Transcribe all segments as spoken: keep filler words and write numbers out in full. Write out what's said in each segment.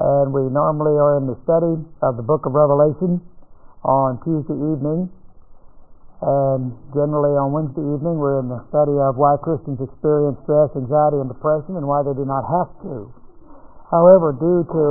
and we normally are in the study of the book of Revelation on Tuesday evening, and generally on Wednesday evening we're in the study of why Christians experience stress, anxiety, and depression, and why they do not have to. However, due to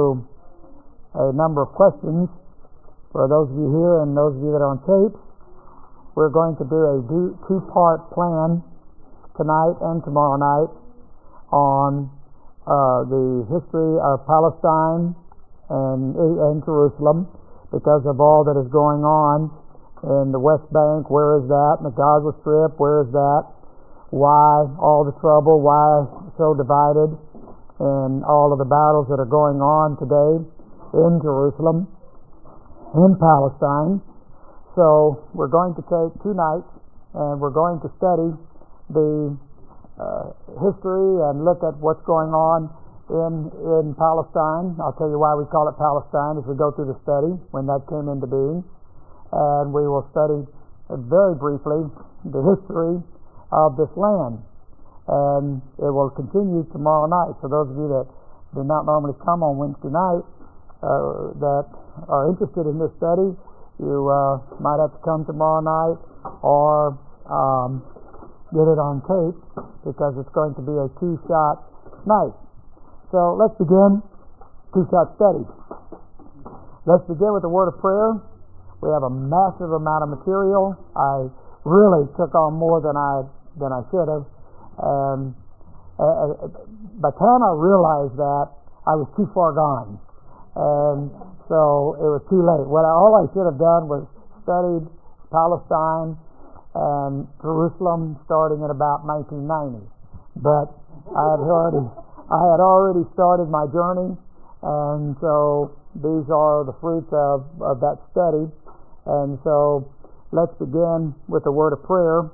a number of questions for those of you here and those of you that are on tape, we're going to do a two-part plan tonight and tomorrow night on uh, the history of Palestine and, and Jerusalem, because of all that is going on in the West Bank. Where is that? In the Gaza Strip, where is that? Why all the trouble? Why so divided? And all of the battles that are going on today in Jerusalem, in Palestine. So we're going to take two nights and we're going to study the uh, history and look at what's going on in in Palestine. I'll tell you why we call it Palestine as we go through the study, when that came into being. And we will study uh, very briefly the history of this land. And it will continue tomorrow night. So those of you that do not normally come on Wednesday night uh, that are interested in this study, you uh, might have to come tomorrow night or um, get it on tape, because it's going to be a two-shot night. So let's begin two-shot study. Let's begin with a word of prayer. We have a massive amount of material. I really took on more than I than I should have, and uh, by the time I realized that, I was too far gone, and so it was too late. What I, all I should have done was studied Palestine and Jerusalem starting at about nineteen ninety, but I had already I had already started my journey, and so these are the fruits of, of that study. And so let's begin with a word of prayer.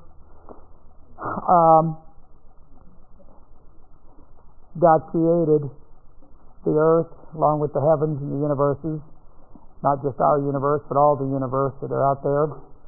Um, God created the earth along with the heavens and the universes, not just our universe, but all the universe that are out there.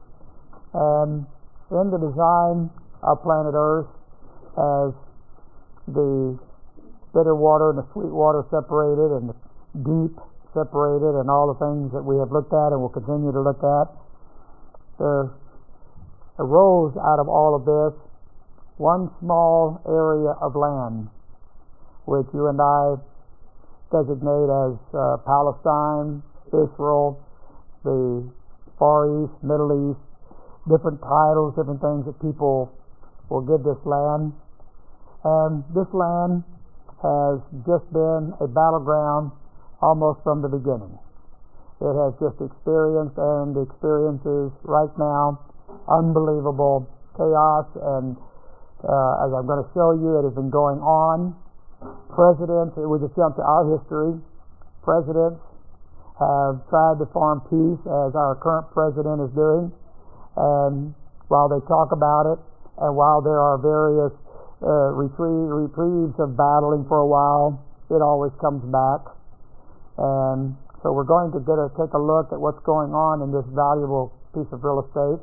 And in the design of planet Earth, as the bitter water and the sweet water separated, and the deep separated, and all the things that we have looked at and will continue to look at, there arose out of all of this one small area of land, which you and I designate as uh, Palestine, Israel, the Far East, Middle East, different titles, different things that people will give this land. And this land has just been a battleground almost from the beginning. It has just experienced and experiences right now unbelievable chaos, and uh, as I'm going to show you, it has been going on. Presidents, we just jump to our history, presidents have tried to form peace, as our current president is doing. And while they talk about it, and while there are various uh, retrieve, reprieves of battling for a while, it always comes back. And so we're going to get a, take a look at what's going on in this valuable piece of real estate.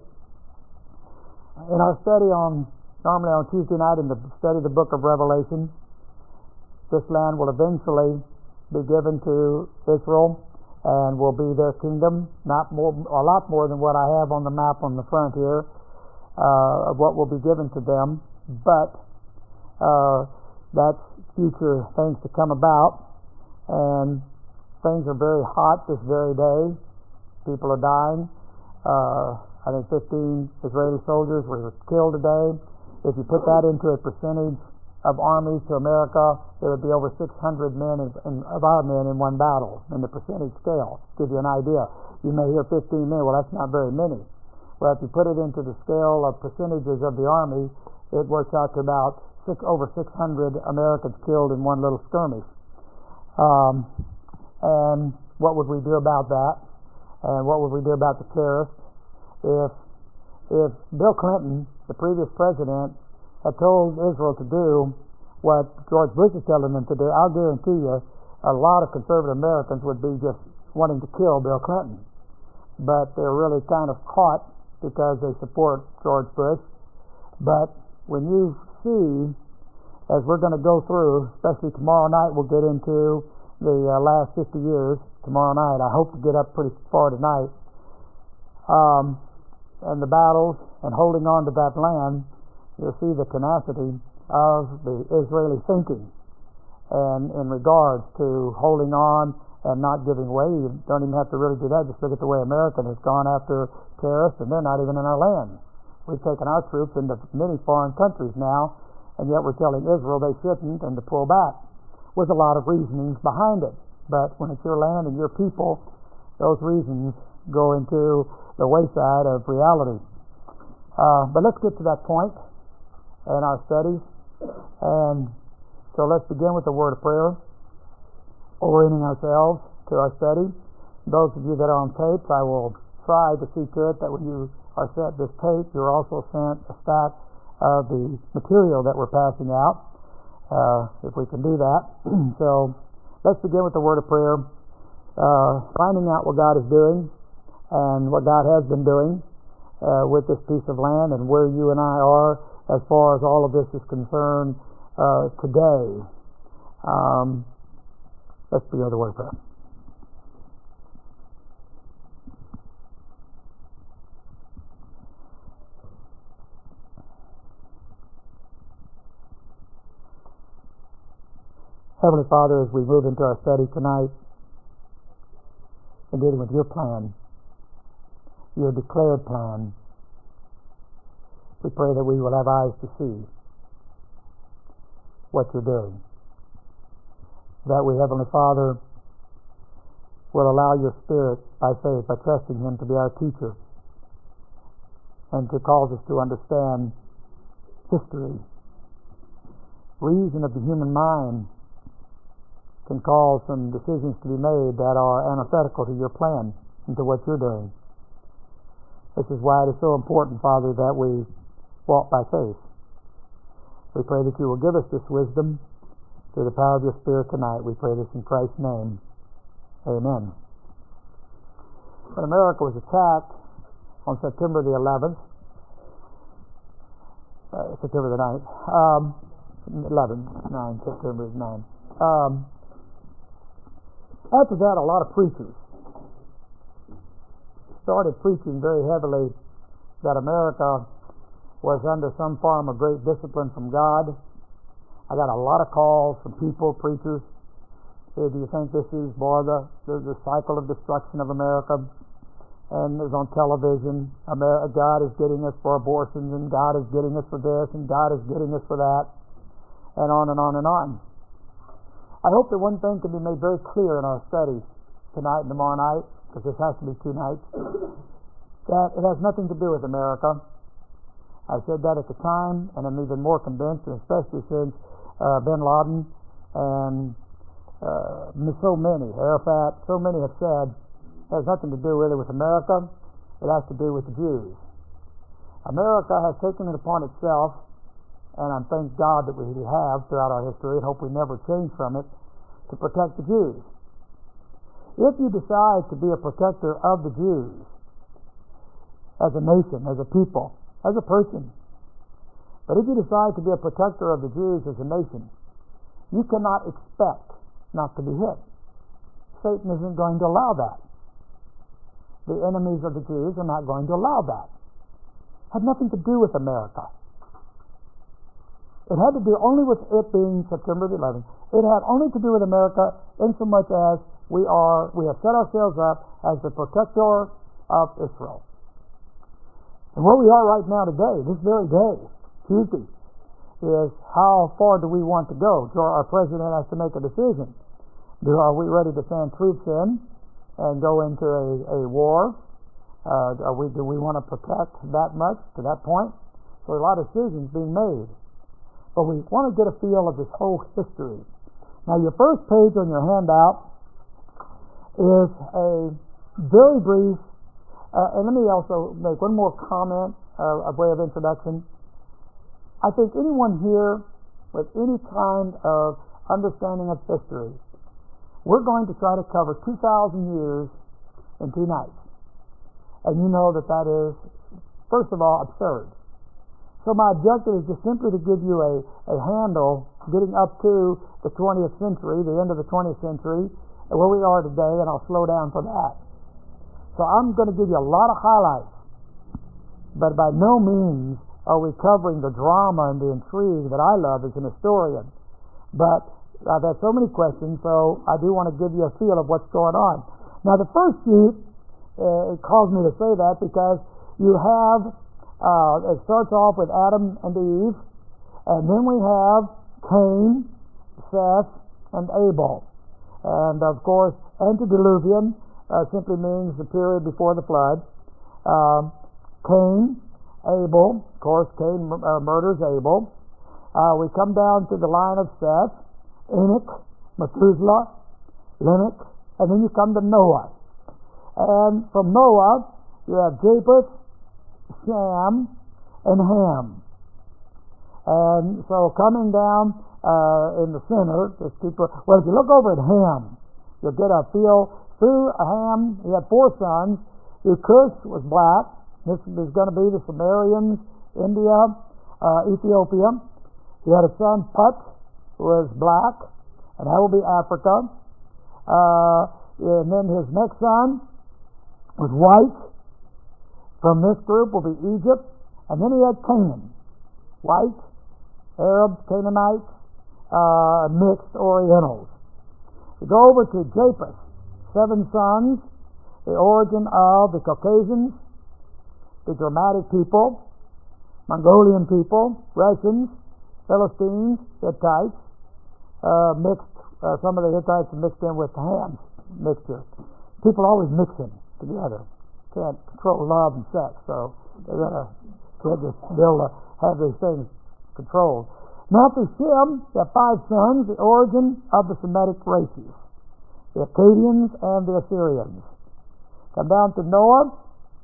In our study on, normally on Tuesday night, in the study of the book of Revelation, this land will eventually be given to Israel and will be their kingdom, not more, a lot more than what I have on the map on the front here, uh, of what will be given to them. But uh, that's future things to come about, and things are very hot this very day. People are dying. Uh, I think fifteen Israeli soldiers were killed today. If you put that into a percentage of armies to America, there would be over six hundred men in, in, of our men in one battle, in the percentage scale. To give you an idea. You may hear fifteen men, well, that's not very many. Well, if you put it into the scale of percentages of the army, it works out to about six, over six hundred Americans killed in one little skirmish. Um, and what would we do about that? And what would we do about the terrorists? If, if Bill Clinton, the previous president, had told Israel to do what George Bush is telling them to do, I'll guarantee you a lot of conservative Americans would be just wanting to kill Bill Clinton. But they're really kind of caught because they support George Bush. But when you see, as we're going to go through, especially tomorrow night, we'll get into the uh, last fifty years tomorrow night. I hope to get up pretty far tonight. Um, and the battles and holding on to that land, you'll see the tenacity of the Israeli thinking, and in regards to holding on and not giving way. You don't even have to really do that. Just look at the way America has gone after terrorists, and they're not even in our land. We've taken our troops into many foreign countries now, and yet we're telling Israel they shouldn't and to pull back, with a lot of reasonings behind it. But when it's your land and your people, those reasons go into the wayside of reality. Uh, but let's get to that point in our studies. And so let's begin with a word of prayer, orienting ourselves to our study. Those of you that are on tapes, I will try to see to it that when you are sent this tape, you're also sent a stack of the material that we're passing out, uh, if we can do that. So let's begin with the word of prayer, uh, finding out what God is doing and what God has been doing uh, with this piece of land, and where you and I are as far as all of this is concerned uh, today. Um, let's begin with the word of prayer. Heavenly Father, as we move into our study tonight, in dealing with your plan, your declared plan, we pray that we will have eyes to see what you're doing. That we, Heavenly Father, will allow your Spirit by faith, by trusting Him to be our teacher, and to cause us to understand history. Reason of the human mind can cause some decisions to be made that are antithetical to your plan and to what you're doing. This is why it is so important, Father, that we walk by faith. We pray that you will give us this wisdom through the power of your Spirit tonight. We pray this in Christ's name. Amen. When America was attacked on September the eleventh, uh, September the ninth, um, eleven, nine, September is nine. Um, after that, a lot of preachers started preaching very heavily that America was under some form of great discipline from God. I got a lot of calls from people, preachers. Hey, do you think this is more the, the, the cycle of destruction of America? And it was on television. America, God is getting us for abortions, and God is getting us for this, and God is getting us for that, and on and on and on. I hope that one thing can be made very clear in our study tonight and tomorrow night, because this has to be two nights, that it has nothing to do with America. I said that at the time, and I'm even more convinced, and especially since uh, Bin Laden and uh, so many, Arafat, so many have said it has nothing to do really with America. It has to do with the Jews. America has taken it upon itself, and I thank God that we have throughout our history, and hope we never change from it, to protect the Jews. If you decide to be a protector of the Jews, as a nation, as a people, as a person, but if you decide to be a protector of the Jews as a nation, you cannot expect not to be hit. Satan isn't going to allow that. The enemies of the Jews are not going to allow that. It had nothing to do with America. It had to do only with it being September the eleventh. It had only to do with America in so much as we are, we have set ourselves up as the protector of Israel. And where we are right now today, this very day, Tuesday, is how far do we want to go? So our president has to make a decision. Do, are we ready to send troops in and go into a, a war? Uh, are we, do we want to protect that much to that point? So a lot of decisions being made. But we want to get a feel of this whole history. Now, your first page on your handout is a very brief, uh, and let me also make one more comment uh, of way of introduction. I think anyone here with any kind of understanding of history, we're going to try to cover two thousand years in two nights. And you know that that is, first of all, absurd. So my objective is just simply to give you a, a handle getting up to the twentieth century, the end of the twentieth century, and where we are today, and I'll slow down for that. So I'm going to give you a lot of highlights, but by no means are we covering the drama and the intrigue that I love as an historian. But I've had so many questions, so I do want to give you a feel of what's going on. Now, the first sheet, uh, it calls me to say that because you have, uh, it starts off with Adam and Eve, and then we have Cain, Seth, and Abel. And of course, antediluvian uh, simply means the period before the flood. Um, Cain, Abel, of course, Cain uh, murders Abel. Uh, we come down to the line of Seth, Enoch, Methuselah, Lamech, and then you come to Noah. And from Noah, you have Japheth, Shem, and Ham. And so coming down uh, in the center, just keep, well, if you look over at Ham, you'll get a feel. Through Ham, he had four sons. Cush was black. This is going to be the Sumerians, India, uh, Ethiopia. He had a son, Put, who was black, and that will be Africa. Uh, and then his next son was white. From this group will be Egypt. And then he had Canaan, white, Arabs, Canaanites, uh, mixed Orientals. We go over to Japheth, seven sons, the origin of the Caucasians, the Dramatic people, Mongolian people, Russians, Philistines, Hittites, uh, mixed, uh, some of the Hittites are mixed in with the Ham's mixture. People always mix them together. Can't control love and sex, so they're going to can't just be able to have these things controlled. Now through Shem, you have five sons, the origin of the Semitic races, the Akkadians and the Assyrians. Come down to Noah,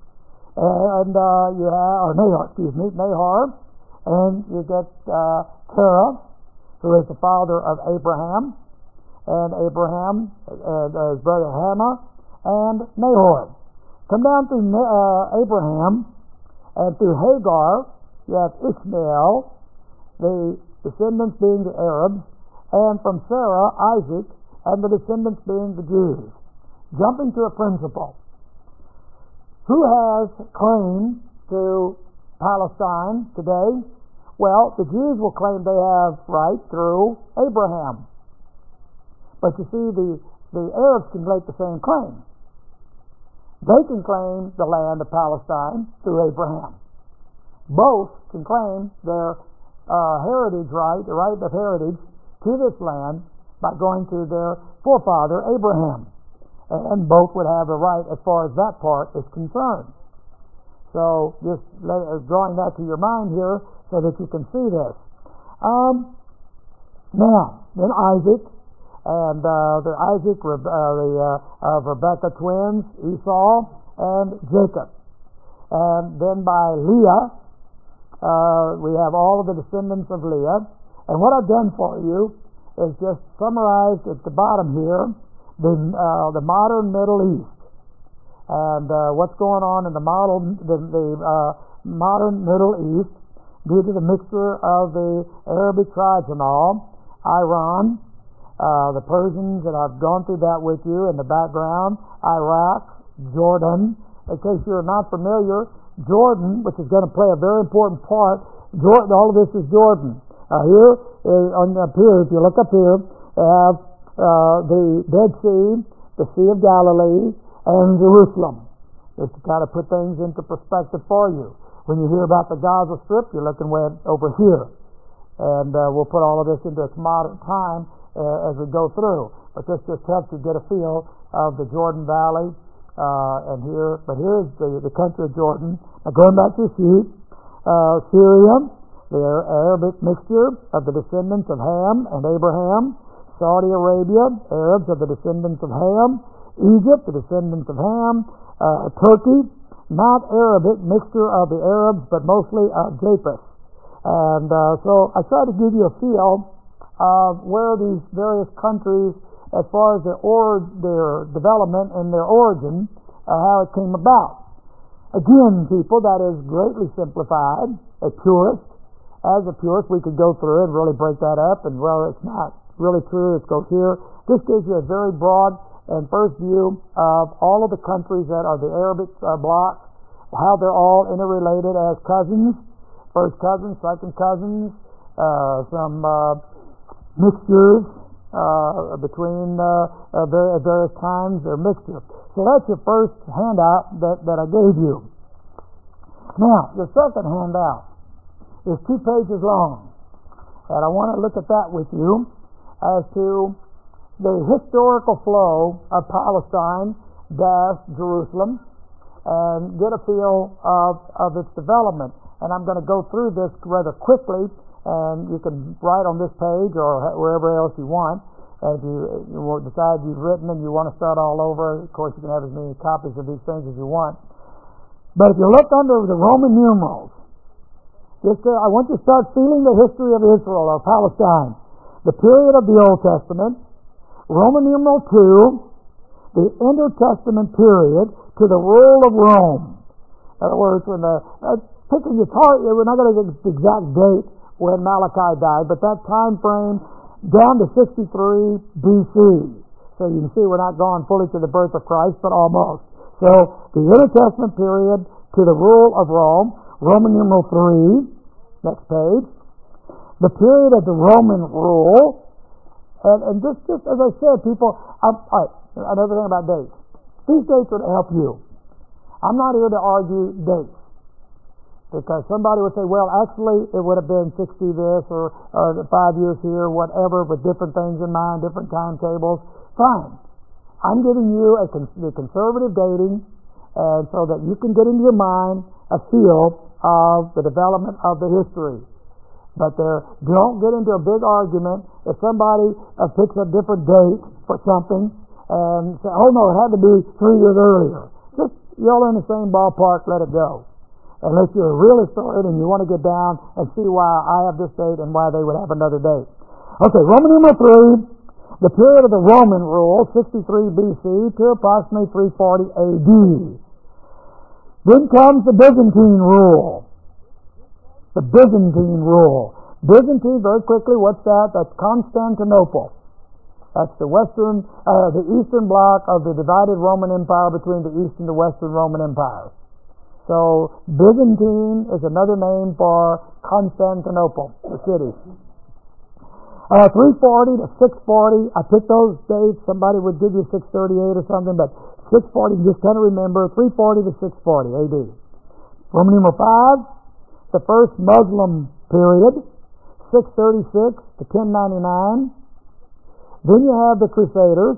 and uh, you have, or Nahor, excuse me, Nahor, and you get uh, Terah, who is the father of Abraham, and Abraham, uh, his brother Hannah, and Nahor. Come down to uh, Abraham, and through Hagar, you have Ishmael, the descendants being the Arabs, and from Sarah, Isaac, and the descendants being the Jews. Jumping to a principle. Who has claim to Palestine today? Well, the Jews will claim they have right through Abraham. But you see, the, the Arabs can make the same claim. They can claim the land of Palestine through Abraham. Both can claim their uh, heritage right, the right of heritage to this land by going to their forefather Abraham. And both would have a right as far as that part is concerned. So just let, uh, drawing that to your mind here so that you can see this. Um, now, then Isaac, and uh, the Isaac uh, the uh, of Rebekah twins, Esau and Jacob. And then by Leah, uh, we have all of the descendants of Leah. And what I've done for you is just summarized at the bottom here the uh, the modern Middle East and uh, what's going on in the model the, the uh, modern Middle East due to the mixture of the Arabic tribes and all, Iran, uh, the Persians, and I've gone through that with you in the background, Iraq, Jordan. In case you're not familiar, Jordan, which is going to play a very important part, Jordan, all of this is Jordan. Uh, here, uh, on up here, if you look up here, you have uh, the Dead Sea, the Sea of Galilee, and Jerusalem. Just to kind of put things into perspective for you. When you hear about the Gaza Strip, you're looking way over here. And uh, we'll put all of this into its modern time uh, as we go through. But this just helps you get a feel of the Jordan Valley. Uh, and here, but here's the, the country of Jordan. Now going back to the sheet, uh, Syria, the Arabic mixture of the descendants of Ham and Abraham. Saudi Arabia, Arabs of the descendants of Ham. Egypt, the descendants of Ham. Uh, Turkey, not Arabic, mixture of the Arabs, but mostly of Japheth. And uh, so I try to give you a feel of where these various countries, as far as their, or, their development and their origin, uh, how it came about. Again, people, that is greatly simplified, a purist, as a purist, we could go through it and really break that up, and well, it's not really true, it goes here. This gives you a very broad and first view of all of the countries that are the Arabic uh, bloc, how they're all interrelated as cousins, first cousins, second cousins, uh, some uh, mixtures uh, between uh, uh, various, various times, they're mixture. So that's your first handout that, that I gave you. Now, the second handout is two pages long, and I want to look at that with you as to the historical flow of Palestine dash Jerusalem and get a feel of, of its development. And I'm going to go through this rather quickly, and you can write on this page or wherever else you want. And if you, you decide you've written and you want to start all over, of course you can have as many copies of these things as you want. But if you look under the Roman numerals, just uh, I want you to start feeling the history of Israel or Palestine, the period of the Old Testament, Roman numeral two, the intertestament period to the rule of Rome. In other words, when the uh, picking it's hard, we're not going to get the exact date when Malachi died, but that time frame down to sixty-three B C. So you can see we're not going fully to the birth of Christ, but almost. So the intertestament period to the rule of Rome. Roman numeral three, next page. The period of the Roman rule, and, and just, just as I said, people, I'm, all right, another thing about dates. These dates would help you. I'm not here to argue dates, because somebody would say, well, actually, it would have been sixty this, or, or five years here, whatever, with different things in mind, different timetables. Fine. I'm giving you a con- the conservative dating, and so that you can get into your mind a feel of the development of the history. But there, don't get into a big argument if somebody uh, picks a different date for something and say, oh no, it had to be three years earlier. Just y'all are in the same ballpark, let it go. Unless you're a real historian and you want to get down and see why I have this date and why they would have another date. Okay, Roman numeral three, the period of the Roman rule, sixty-three B C to approximately three forty A D. Then comes the Byzantine rule. The Byzantine rule. Byzantine, very quickly, what's that? That's Constantinople. That's the western, uh, the eastern bloc of the divided Roman Empire between the east and the western Roman Empire. So Byzantine is another name for Constantinople, the city. Uh, three forty to six forty, I picked those dates. Somebody would give you six thirty-eight or something, but six forty, just kind of remember, three forty to six forty A D. Roman numeral five, the first Muslim period, six thirty-six to ten ninety-nine. Then you have the Crusaders,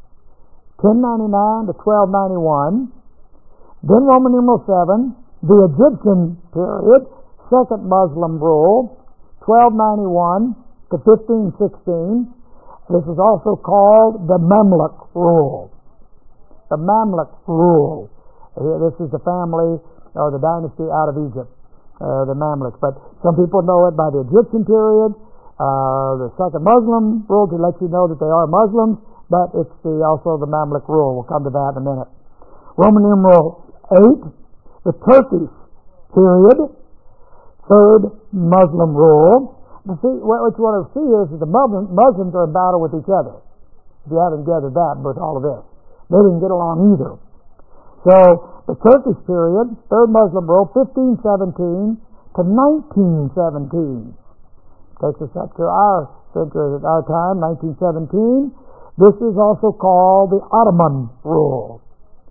ten ninety-nine to twelve ninety-one. Then Roman numeral seven, the Egyptian period, second Muslim rule, twelve ninety-one to fifteen sixteen. This is also called the Mamluk rule. The Mamluk rule. This is the family or the dynasty out of Egypt, uh, the Mamluks. But some people know it by the Egyptian period, uh, the second Muslim rule to let you know that they are Muslims, but it's the, also the Mamluk rule. We'll come to that in a minute. Roman numeral eight, the Turkish period, third Muslim rule. But see, what you want to see is that the Muslims are in battle with each other. If you haven't gathered that with all of this, they didn't get along either. So the Turkish period, third Muslim rule, fifteen seventeen to nineteen seventeen, takes us up to our century, our time, nineteen seventeen. This is also called the Ottoman rule.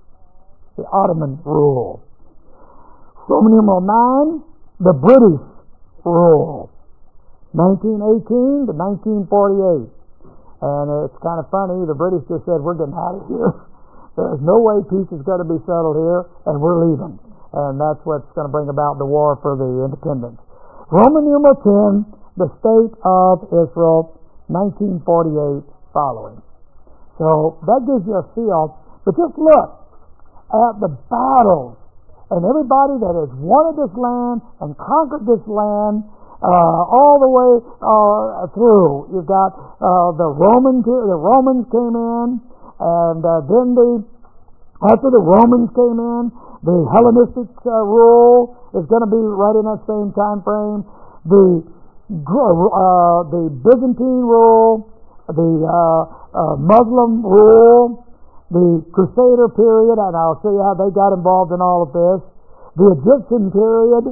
The Ottoman rule. Roman numeral nine, the British rule. nineteen eighteen to nineteen forty-eight. And it's kind of funny, the British just said, we're getting out of here. There's no way peace is going to be settled here, and we're leaving. And that's what's going to bring about the war for the independence. Roman numeral ten, the State of Israel, nineteen forty-eight following. So that gives you a feel. But just look at the battles and everybody that has wanted this land and conquered this land, Uh, all the way uh, through. You've got uh, the Roman, the Romans came in, and uh, then the after the Romans came in, the Hellenistic uh, rule is going to be right in that same time frame. the uh, the Byzantine rule, the uh, uh, Muslim rule, the Crusader period, and I'll show you how they got involved in all of this. The Egyptian period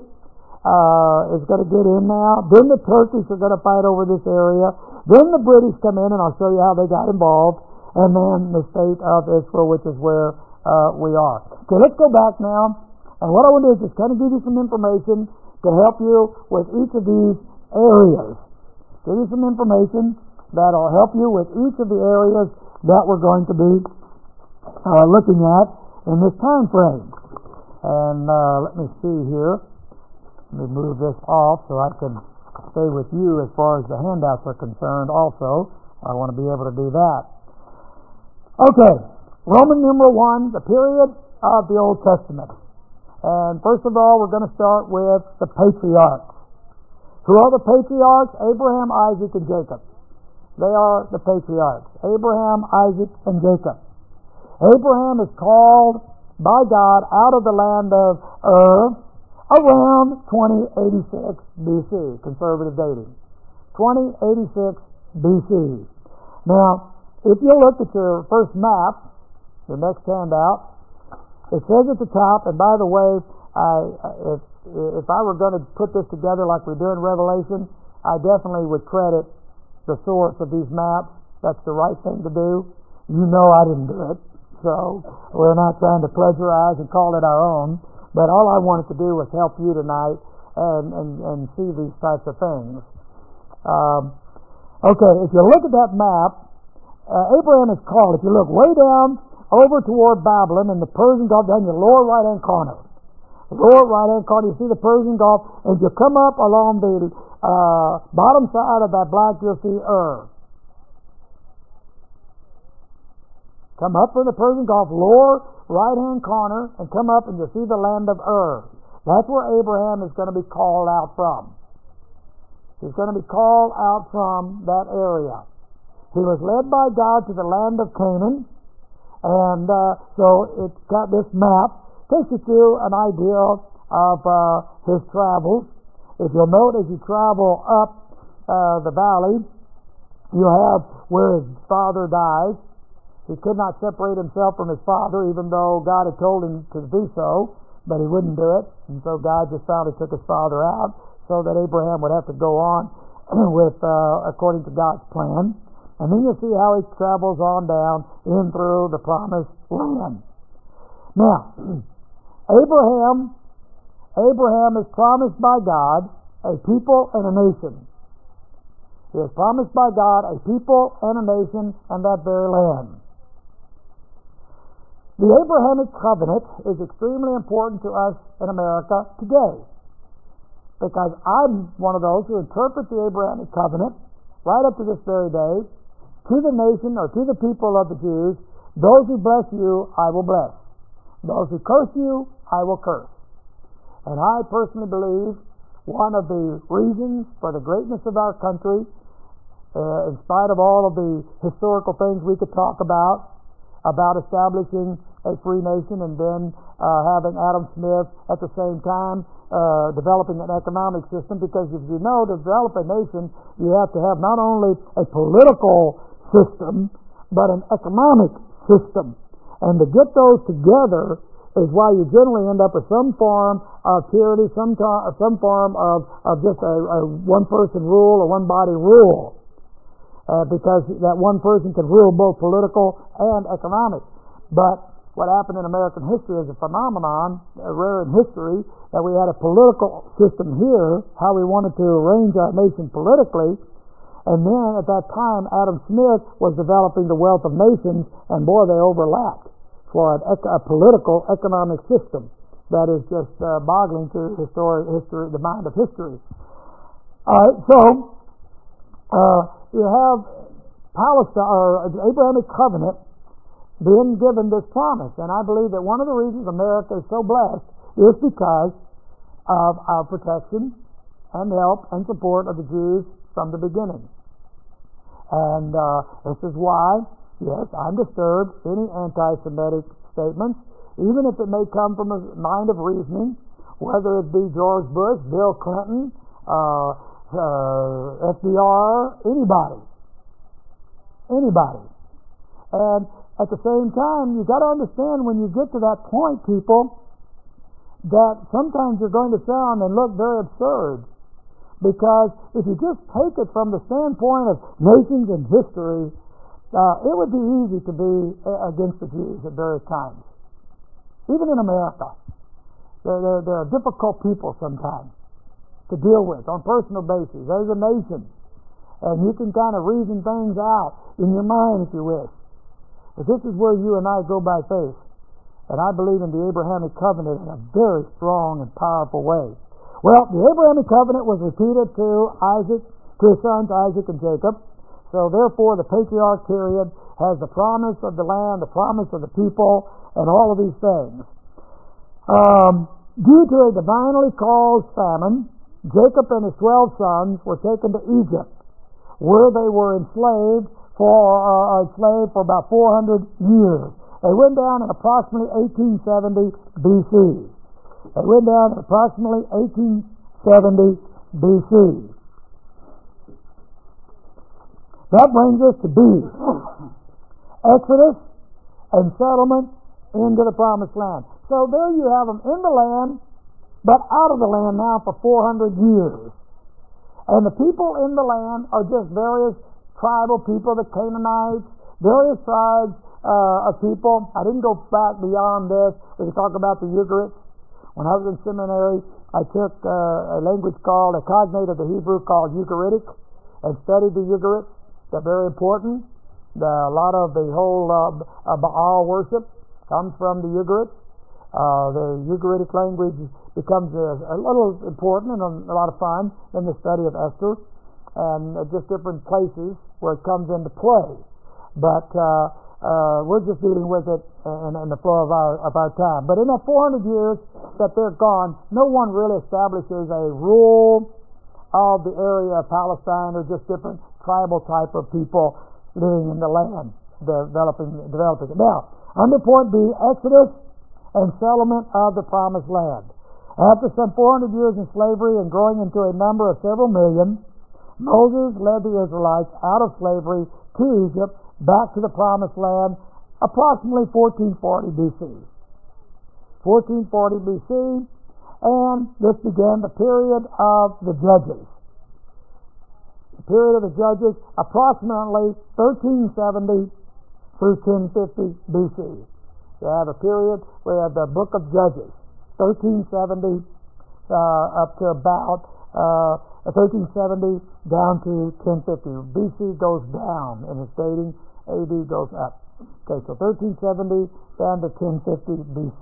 uh, is going to get in now. Then the Turkish are going to fight over this area. Then the British come in, and I'll show you how they got involved. And then the state of Israel, which is where uh, we are. Okay, let's go back now. And what I want to do is just kind of give you some information to help you with each of these areas. Give you some information that will help you with each of the areas that we're going to be uh, looking at in this time frame. And uh, let me see here. Let me move this off so I can stay with you as far as the handouts are concerned also. I want to be able to do that. Okay, Roman numeral one, the period of the Old Testament. And first of all, we're going to start with the patriarchs. Who are the patriarchs? Abraham, Isaac, and Jacob. They are the patriarchs. Abraham, Isaac, and Jacob. Abraham is called by God out of the land of Ur around twenty eighty-six B C, conservative dating. twenty eighty-six B C. Now, if you look at your first map, your next handout, it says at the top, and by the way, I, if, if I were going to put this together like we do in Revelation, I definitely would credit the source of these maps. That's the right thing to do. You know I didn't do it, so we're not trying to plagiarize and call it our own, but all I wanted to do was help you tonight and, and, and see these types of things. Um, okay, if you look at that map, uh, Abraham is called, if you look way down over toward Babylon in the Persian Gulf, down your lower right-hand corner. Lower right-hand corner, you see the Persian Gulf, and you come up along the uh, bottom side of that black, you'll see Ur. Come up from the Persian Gulf, lower right-hand corner, and come up and you'll see the land of Ur. That's where Abraham is going to be called out from. He's going to be called out from that area. He was led by God to the land of Canaan. And uh, so it's got this map, takes you through an idea of uh, his travels. If you'll note, as you travel up uh, the valley, you have where his father dies. He could not separate himself from his father, even though God had told him to do so, but he wouldn't do it. And so God just finally took his father out so that Abraham would have to go on with uh, according to God's plan. And then you'll see how he travels on down in through the promised land. Now, Abraham, Abraham is promised by God a people and a nation. He is promised by God a people and a nation and that very land. The Abrahamic covenant is extremely important to us in America today, because I'm one of those who interpret the Abrahamic covenant right up to this very day. To the nation or to the people of the Jews, those who bless you, I will bless. Those who curse you, I will curse. And I personally believe one of the reasons for the greatness of our country, uh, in spite of all of the historical things we could talk about, about establishing a free nation and then uh, having Adam Smith at the same time uh, developing an economic system, because if you know, to develop a nation, you have to have not only a political system, but an economic system. And to get those together is why you generally end up with some form of tyranny, some, to- some form of, of just a, a one-person rule or one-body rule. Uh, because that one person can rule both political and economic. But what happened in American history is a phenomenon, uh, rare in history, that we had a political system here, how we wanted to arrange our nation politically. And then at that time, Adam Smith was developing the Wealth of Nations, and boy, they overlapped for an ec- a political economic system that is just uh, boggling to history, history, the mind of history. All right, so uh, you have Palestine, or the Abrahamic covenant, being given this promise, and I believe that one of the reasons America is so blessed is because of our protection and help and support of the Jews from the beginning. And uh, this is why, yes, I'm disturbed any anti-Semitic statements, even if it may come from a mind of reasoning, whether it be George Bush, Bill Clinton, uh, uh, F D R, anybody. Anybody. And at the same time, you got to understand when you get to that point, people, that sometimes you're going to sound and look very absurd. Because if you just take it from the standpoint of nations and history, uh, it would be easy to be against the Jews at various times. Even in America. They're, they're, they're difficult people sometimes to deal with on a personal basis as a nation. And you can kind of reason things out in your mind if you wish. But this is where you and I go by faith. And I believe in the Abrahamic covenant in a very strong and powerful way. Well, the Abrahamic covenant was repeated to Isaac, to his sons Isaac and Jacob. So therefore the patriarch period has the promise of the land, the promise of the people, and all of these things. Um, due to a divinely caused famine, Jacob and his twelve sons were taken to Egypt, where they were enslaved for uh, enslaved for about four hundred years. They went down in approximately eighteen seventy B C. They went down in approximately eighteen seventy B C. That brings us to B. Exodus and settlement into the promised land. So there you have them in the land, but out of the land now for four hundred years. And the people in the land are just various tribal people, the Canaanites, various tribes uh, of people. I didn't go back beyond this. We can talk about the Ugarites. When I was in seminary, I took uh, a language called, a cognate of the Hebrew called Ugaritic, and studied the Ugarites. They're very important. The, a lot of the whole uh, Baal worship comes from the Ugarites. Uh, the Ugaritic language becomes a, a little important and a, a lot of fun in the study of Esther, and uh, just different places where it comes into play. But uh, uh, we're just dealing with it in, in the flow of our of our time. But in that four hundred years that they're gone, no one really establishes a rule of the area of Palestine, or just different tribal type of people living in the land, developing developing it. Now, under point B, Exodus and settlement of the promised land. After some four hundred years in slavery and growing into a number of several million, Moses led the Israelites out of slavery to Egypt, back to the promised land, approximately fourteen forty B C. fourteen forty B C, and this began the period of the Judges. The period of the Judges, approximately thirteen seventy through ten fifty B C. You have a period where you have the book of Judges, thirteen seventy uh, up to about uh, thirteen seventy down to ten fifty. B C goes down in its dating, A D goes up. Okay, so thirteen seventy down to ten fifty B C.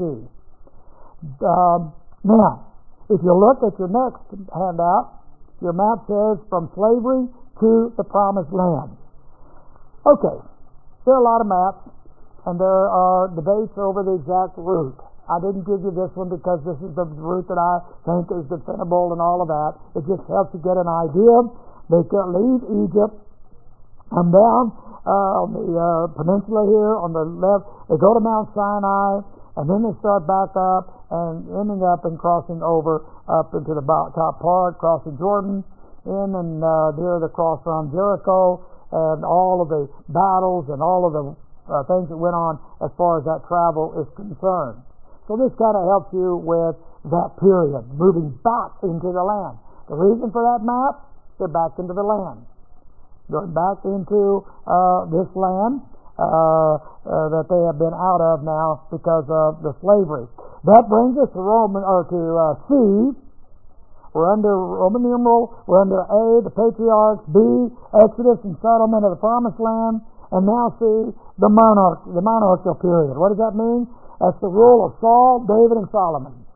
Um, now, if you look at your next handout, your map says from slavery to the promised land. Okay, there are a lot of maps, and there are debates over the exact route. I didn't give you this one because this is the route that I think is defendable and all of that. It just helps you get an idea. They can leave Egypt, come down uh, on the uh, peninsula here on the left. They go to Mount Sinai, and then they start back up and ending up and crossing over up into the top part, crossing Jordan, in and uh, near the cross around Jericho, and all of the battles and all of the uh, things that went on as far as that travel is concerned. So this kind of helps you with that period, moving back into the land. The reason for that map, they're back into the land. Going back into uh, this land uh, uh, that they have been out of now because of the slavery. That brings us to Roman or to uh, C. We're under Roman numeral. We're under A, the patriarchs. B, Exodus and settlement of the promised land. And now C, the monarch, the monarchical period. What does that mean? That's the rule of Saul, David, and Solomon.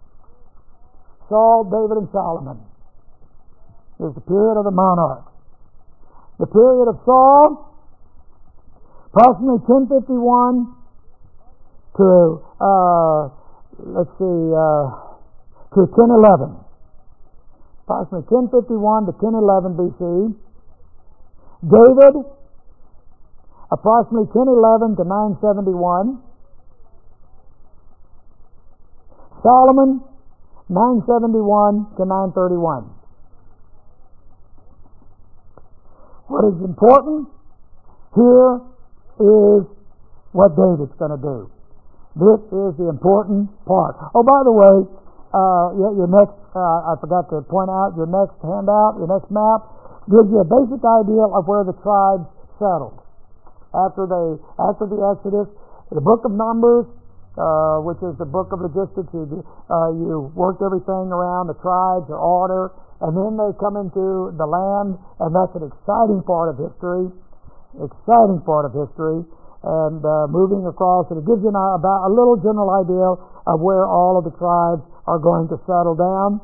Saul, David, and Solomon is the period of the monarchs. The period of Saul, approximately ten fifty-one to uh, let's see, uh, to ten eleven. Approximately ten fifty-one to ten eleven B C. David, approximately ten eleven to nine seventy-one. Solomon, nine seventy-one to nine thirty-one. What is important here is what David's going to do. This is the important part. Oh, by the way, uh, your, your next, uh, I forgot to point out, your next handout, your next map, gives you a basic idea of where the tribes settled. After they, after the Exodus, the book of Numbers, uh, which is the book of logistics, you, uh, you worked everything around the tribes, their order, and then they come into the land, and that's an exciting part of history, exciting part of history. And uh, moving across, and it gives you an, about a little general idea of where all of the tribes are going to settle down.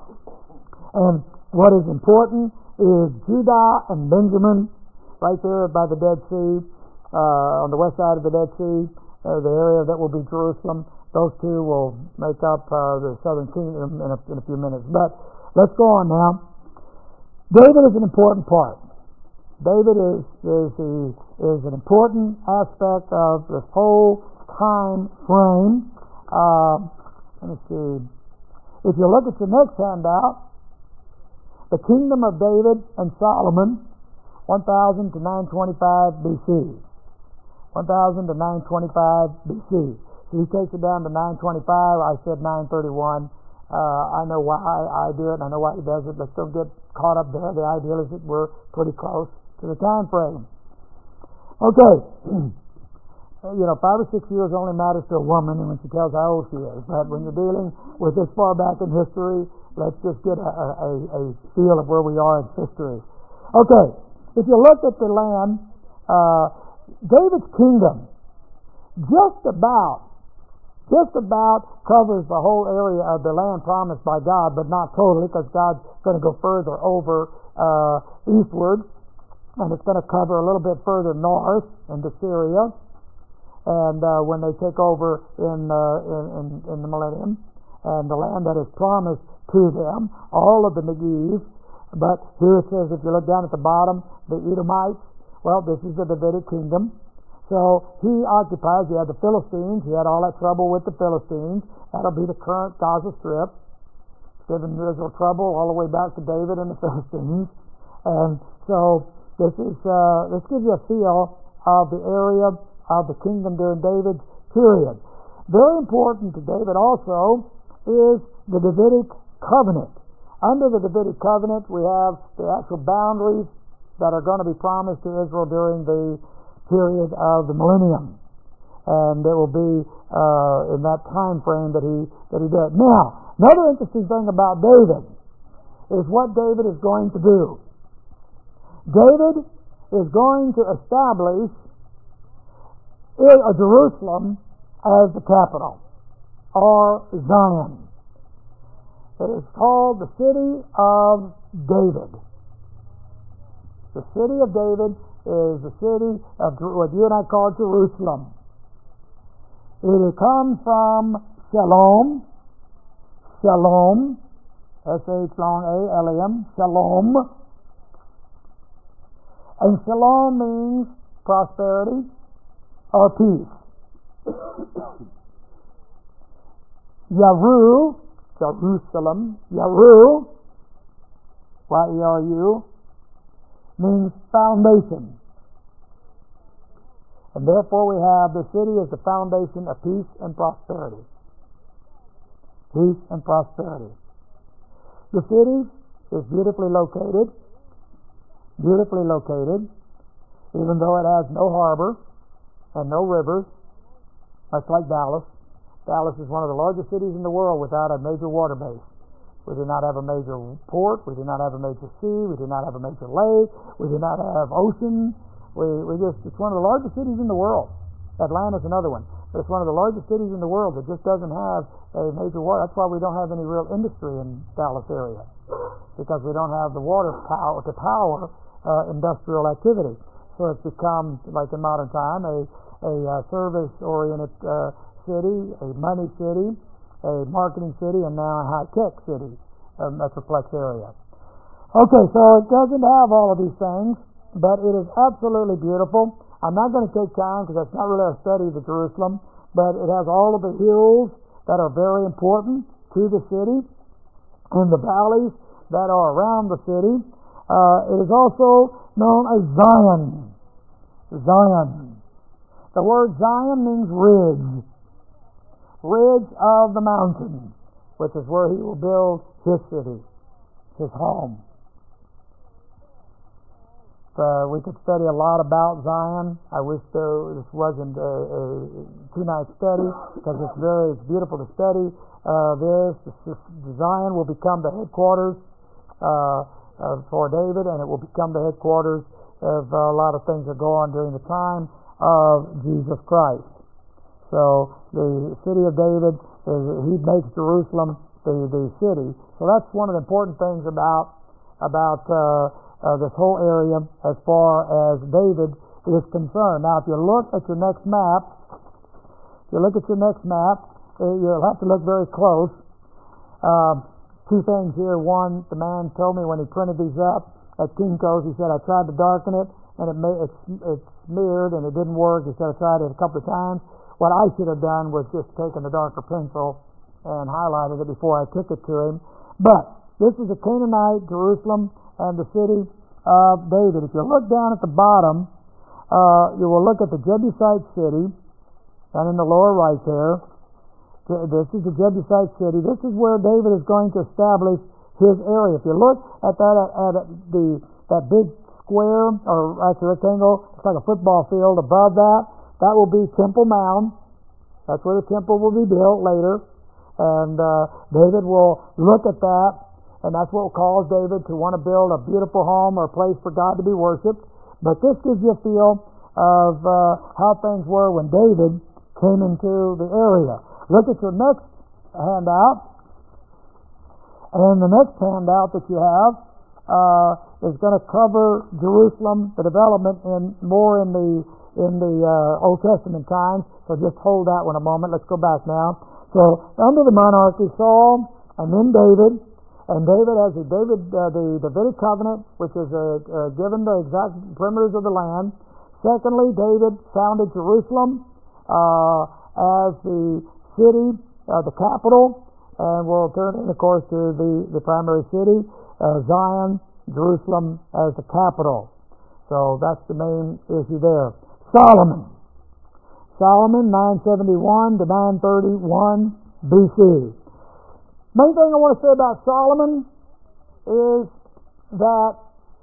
And what is important is Judah and Benjamin, right there by the Dead Sea, uh, on the west side of the Dead Sea, uh, the area that will be Jerusalem. Those two will make up uh, the southern kingdom in a, in a few minutes. But let's go on now. David is an important part. David is is the is an important aspect of this whole time frame. Uh, let me see. If you look at your next handout, the kingdom of David and Solomon, one thousand to nine twenty-five B C. one thousand to nine twenty-five B C. So he takes it down to nine twenty-five. I said nine thirty-one. Uh, I know why I do it, and I know why he does it. Let's don't get caught up there. The idea is that we're pretty close to the time frame. Okay. You know, five or six years only matters to a woman when she tells how old she is. But when you're dealing with this far back in history, let's just get a, a, a feel of where we are in history. Okay. If you look at the land, uh, David's kingdom just about just about covers the whole area of the land promised by God, but not totally, because God's going to go further over uh, eastward. And it's going to cover a little bit further north into Syria, and uh, when they take over in, uh, in, in in the millennium, and the land that is promised to them, all of the Negev. But here it says, if you look down at the bottom, the Edomites. Well, this is the Davidic kingdom. So he occupies. He had the Philistines. He had all that trouble with the Philistines. That'll be the current Gaza Strip. It's given Israel trouble all the way back to David and the Philistines, and so. This is uh, this gives you a feel of the area of the kingdom during David's period. Very important to David also is the Davidic covenant. Under the Davidic covenant, we have the actual boundaries that are going to be promised to Israel during the period of the millennium, and it will be uh, in that time frame that he that he did. Now, another interesting thing about David is what David is going to do. David is going to establish Jerusalem as the capital, or Zion. It is called the city of David. The city of David is the city of what you and I call Jerusalem. It comes from Shalom, Shalom, S H long A L E M, Shalom. And Shalom means prosperity or peace. Yaru, Jerusalem, Yaru, Y E R U, means foundation. And therefore we have the city as the foundation of peace and prosperity. Peace and prosperity. The city is beautifully located. Beautifully located, even though it has no harbor and no rivers, much like Dallas. Dallas is one of the largest cities in the world without a major water base. We do not have a major port. We do not have a major sea. We do not have a major lake. We do not have ocean. We we just it's one of the largest cities in the world. Atlanta's another one, but it's one of the largest cities in the world that just doesn't have a major water. That's why we don't have any real industry in Dallas area, because we don't have the water power to power uh, industrial activity. So it's become, like in modern time, a a uh, service-oriented uh, city, a money city, a marketing city, and now a high-tech city, a metroplex area. Okay, so it doesn't have all of these things, but it is absolutely beautiful. I'm not going to take time because that's not really our study of Jerusalem, but it has all of the hills that are very important to the city and the valleys that are around the city. Uh, it is also known as Zion. Zion. The word Zion means ridge. Ridge of the mountain, which is where he will build his city, his home. Uh, we could study a lot about Zion. I wish though this wasn't a, a two-night study, because it's very it's beautiful to study. Uh, this, this Zion will become the headquarters uh, uh, for David, and it will become the headquarters of uh, a lot of things that go on during the time of Jesus Christ. So the city of David, is, he makes Jerusalem the, the city. So that's one of the important things about about uh, uh, this whole area as far as David is concerned. Now, if you look at your next map, if you look at your next map, you'll have to look very close. Uh, two things here. One, the man told me when he printed these up at Kinko's, he said, I tried to darken it, and it, made, it, it smeared, and it didn't work. He said, I tried it a couple of times. What I should have done was just taken the darker pencil and highlighted it before I took it to him. But this is a Canaanite Jerusalem and the city of David. If you look down at the bottom, uh, you will look at the Jebusite city, and in the lower right there, this is the Jebusite city. This is where David is going to establish his area. If you look at that at, at the that big square or actually rectangle, it's like a football field above that. That will be Temple Mount. That's where the temple will be built later. And uh, David will look at that, and that's what will cause David to want to build a beautiful home or a place for God to be worshipped. But this gives you a feel of uh, how things were when David came into the area. Look at your next handout. And the next handout that you have uh, is going to cover Jerusalem, the development in more in the in the uh, Old Testament times, so just hold that one a moment. Let's go back now. So under the monarchy, Saul, and then David, and David has the David uh, the Davidic covenant, which is uh, uh, given the exact perimeters of the land. Secondly, David founded Jerusalem uh, as the city, uh, the capital, and we'll turn it, of course, to the the primary city, uh, Zion, Jerusalem as the capital. So that's the main issue there. Solomon. Solomon, nine seventy-one to nine thirty-one B C. Main thing I want to say about Solomon is that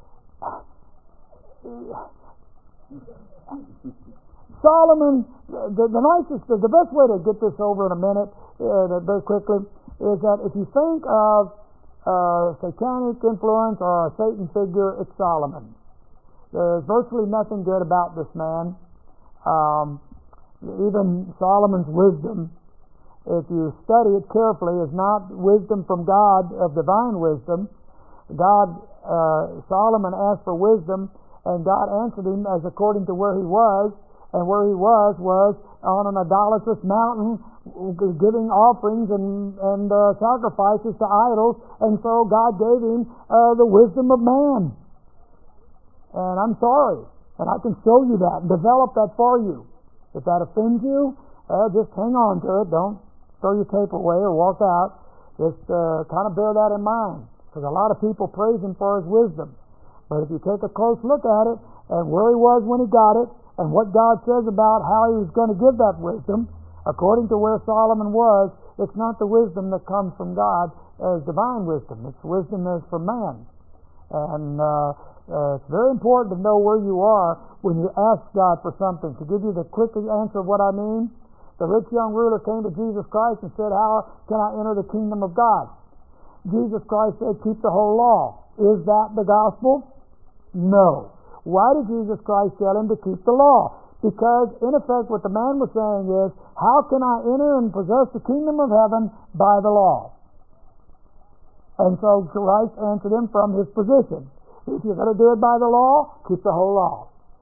Solomon, the, the nicest, the, the best way to get this over in a minute, uh, very quickly, is that if you think of uh, satanic influence or a Satan figure, it's Solomon. There's virtually nothing good about this man. Um, even Solomon's wisdom, if you study it carefully, is not wisdom from God of divine wisdom. God, uh, Solomon asked for wisdom, and God answered him as according to where he was, and where he was was on an idolatrous mountain, giving offerings and, and uh, sacrifices to idols, and so God gave him uh, the wisdom of man. And I'm sorry, and I can show you that and develop that for you. If that offends you, uh, just hang on to it. Don't throw your tape away or walk out. Just uh, kind of bear that in mind, because a lot of people praise him for his wisdom. But if you take a close look at it, and where he was when he got it, and what God says about how he was going to give that wisdom, according to where Solomon was, it's not the wisdom that comes from God as divine wisdom. It's wisdom that's from man. And uh, uh, it's very important to know where you are when you ask God for something. To give you the quick answer of what I mean, the rich young ruler came to Jesus Christ and said, how can I enter the kingdom of God? Jesus Christ said, keep the whole law. Is that the gospel? No. Why did Jesus Christ tell him to keep the law? Because, in effect, what the man was saying is, how can I enter and possess the kingdom of heaven by the law? And so Christ answered him from his position. If you're going to do it by the law, keep the whole law.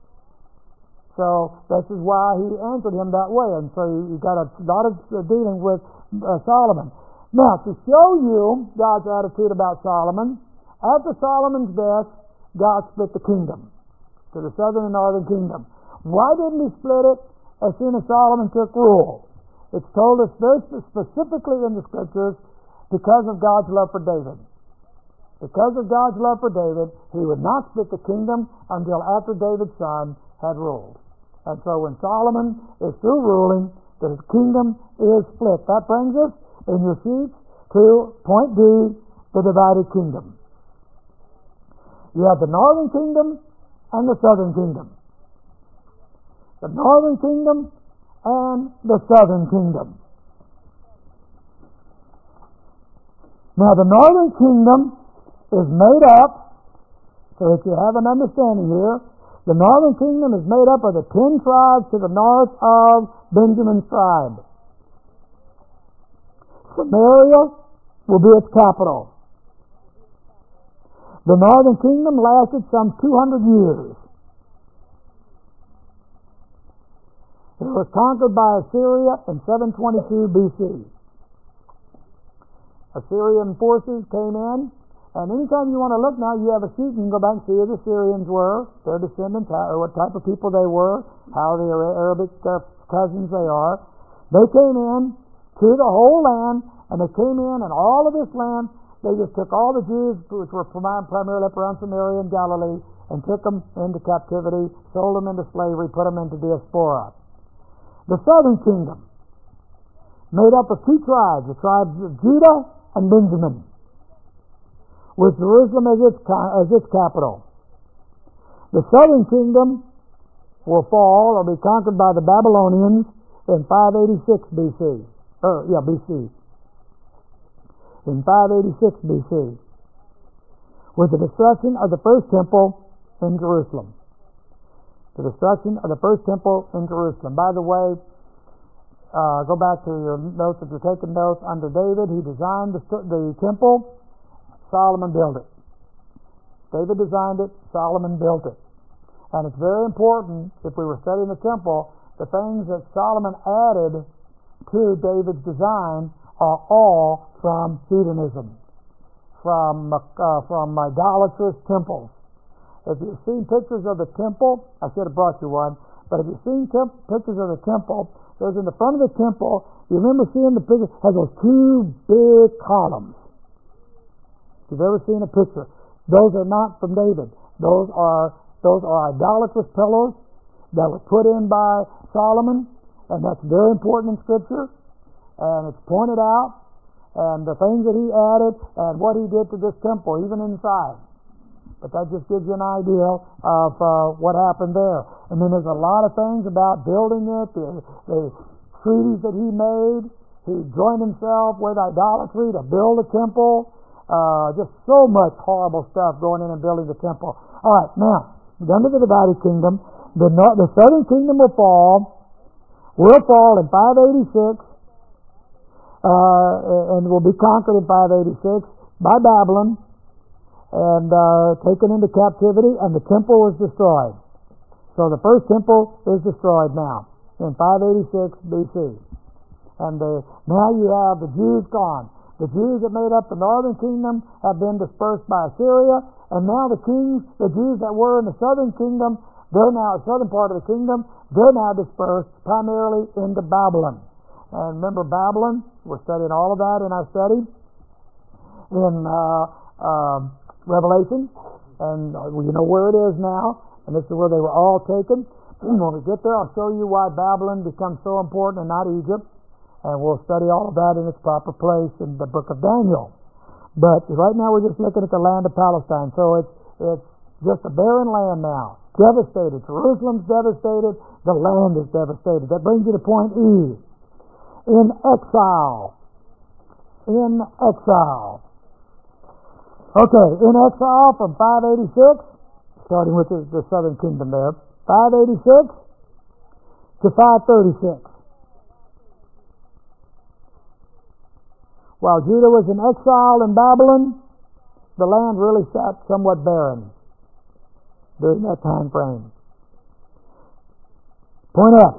So this is why he answered him that way. And so you got a lot of dealing with uh, Solomon. Now, to show you God's attitude about Solomon, after Solomon's death, God split the kingdom to the southern and northern kingdom. Why didn't he split it as soon as Solomon took rule? It's told us very specifically in the scriptures, because of God's love for David. because of God's love for David, he would not split the kingdom until after David's son had ruled. And so when Solomon is through ruling, the kingdom is split. That brings us in your sheets to point D, the divided kingdom. You have the northern kingdom and the southern kingdom. The northern kingdom and the southern kingdom. Now the northern kingdom is made up, so that you have an understanding here, the northern kingdom is made up of the ten tribes to the north of Benjamin's tribe. Samaria will be its capital. The northern kingdom lasted some two hundred years. It was conquered by Assyria in seven twenty-two B C. Assyrian forces came in, and anytime you want to look now, you have a sheet, you can go back and see who the Assyrians were, their descendants, how, or what type of people they were, how the Arabic uh, cousins they are. They came in to the whole land, and they came in, and all of this land, they just took all the Jews, which were primarily up around Samaria and Galilee, and took them into captivity, sold them into slavery, put them into diaspora. The southern kingdom, made up of two tribes, the tribes of Judah and Benjamin, with Jerusalem as its, as its capital. The southern kingdom will fall or be conquered by the Babylonians in five eighty-six B C. Or, yeah, B C. In five eighty-six B C, with the destruction of the first temple in Jerusalem. The destruction of the first temple in Jerusalem. By the way, Uh, go back to your notes if you're taking notes. Under David, he designed the, the temple. Solomon built it. David designed it. Solomon built it. And it's very important, if we were studying the temple, the things that Solomon added to David's design are all from heathenism, from uh, from idolatrous temples. If you've seen pictures of the temple, I should have brought you one, but if you've seen temp- pictures of the temple, there's in the front of the temple, you remember seeing the picture, has those two big columns. If you've ever seen a picture, those are not from David. Those are those are idolatrous pillars that were put in by Solomon, and that's very important in Scripture, and it's pointed out, and the things that he added, and what he did to this temple, even inside. But that just gives you an idea of uh, what happened there. And then there's a lot of things about building it, the, the treaties that he made. He joined himself with idolatry to build a temple. Uh, just so much horrible stuff going in and building the temple. All right, now, under the divided kingdom, the, the southern kingdom will fall, will fall in five eighty-six, uh, and will be conquered in five eighty-six by Babylon, and uh, taken into captivity, and the temple was destroyed. So the first temple is destroyed now in five eighty-six B C. And uh, now you have the Jews gone. The Jews that made up the northern kingdom have been dispersed by Assyria, and now the kings, the Jews that were in the southern kingdom, they're now, the southern part of the kingdom, they're now dispersed primarily into Babylon. And remember Babylon, we're studying all of that in our study in uh, uh, Revelation, and you know where it is now, and this is where they were all taken. When we get there, I'll show you why Babylon becomes so important and not Egypt, and we'll study all of that in its proper place in the book of Daniel. But right now we're just looking at the land of Palestine, so it's it's just a barren land now, devastated. Jerusalem's devastated, the land is devastated. That brings you to point E, in exile. In exile. Okay, in exile from five eighty-six, starting with the, the southern kingdom there, five eighty-six to five thirty-six. While Judah was in exile in Babylon, the land really sat somewhat barren during that time frame. Point F.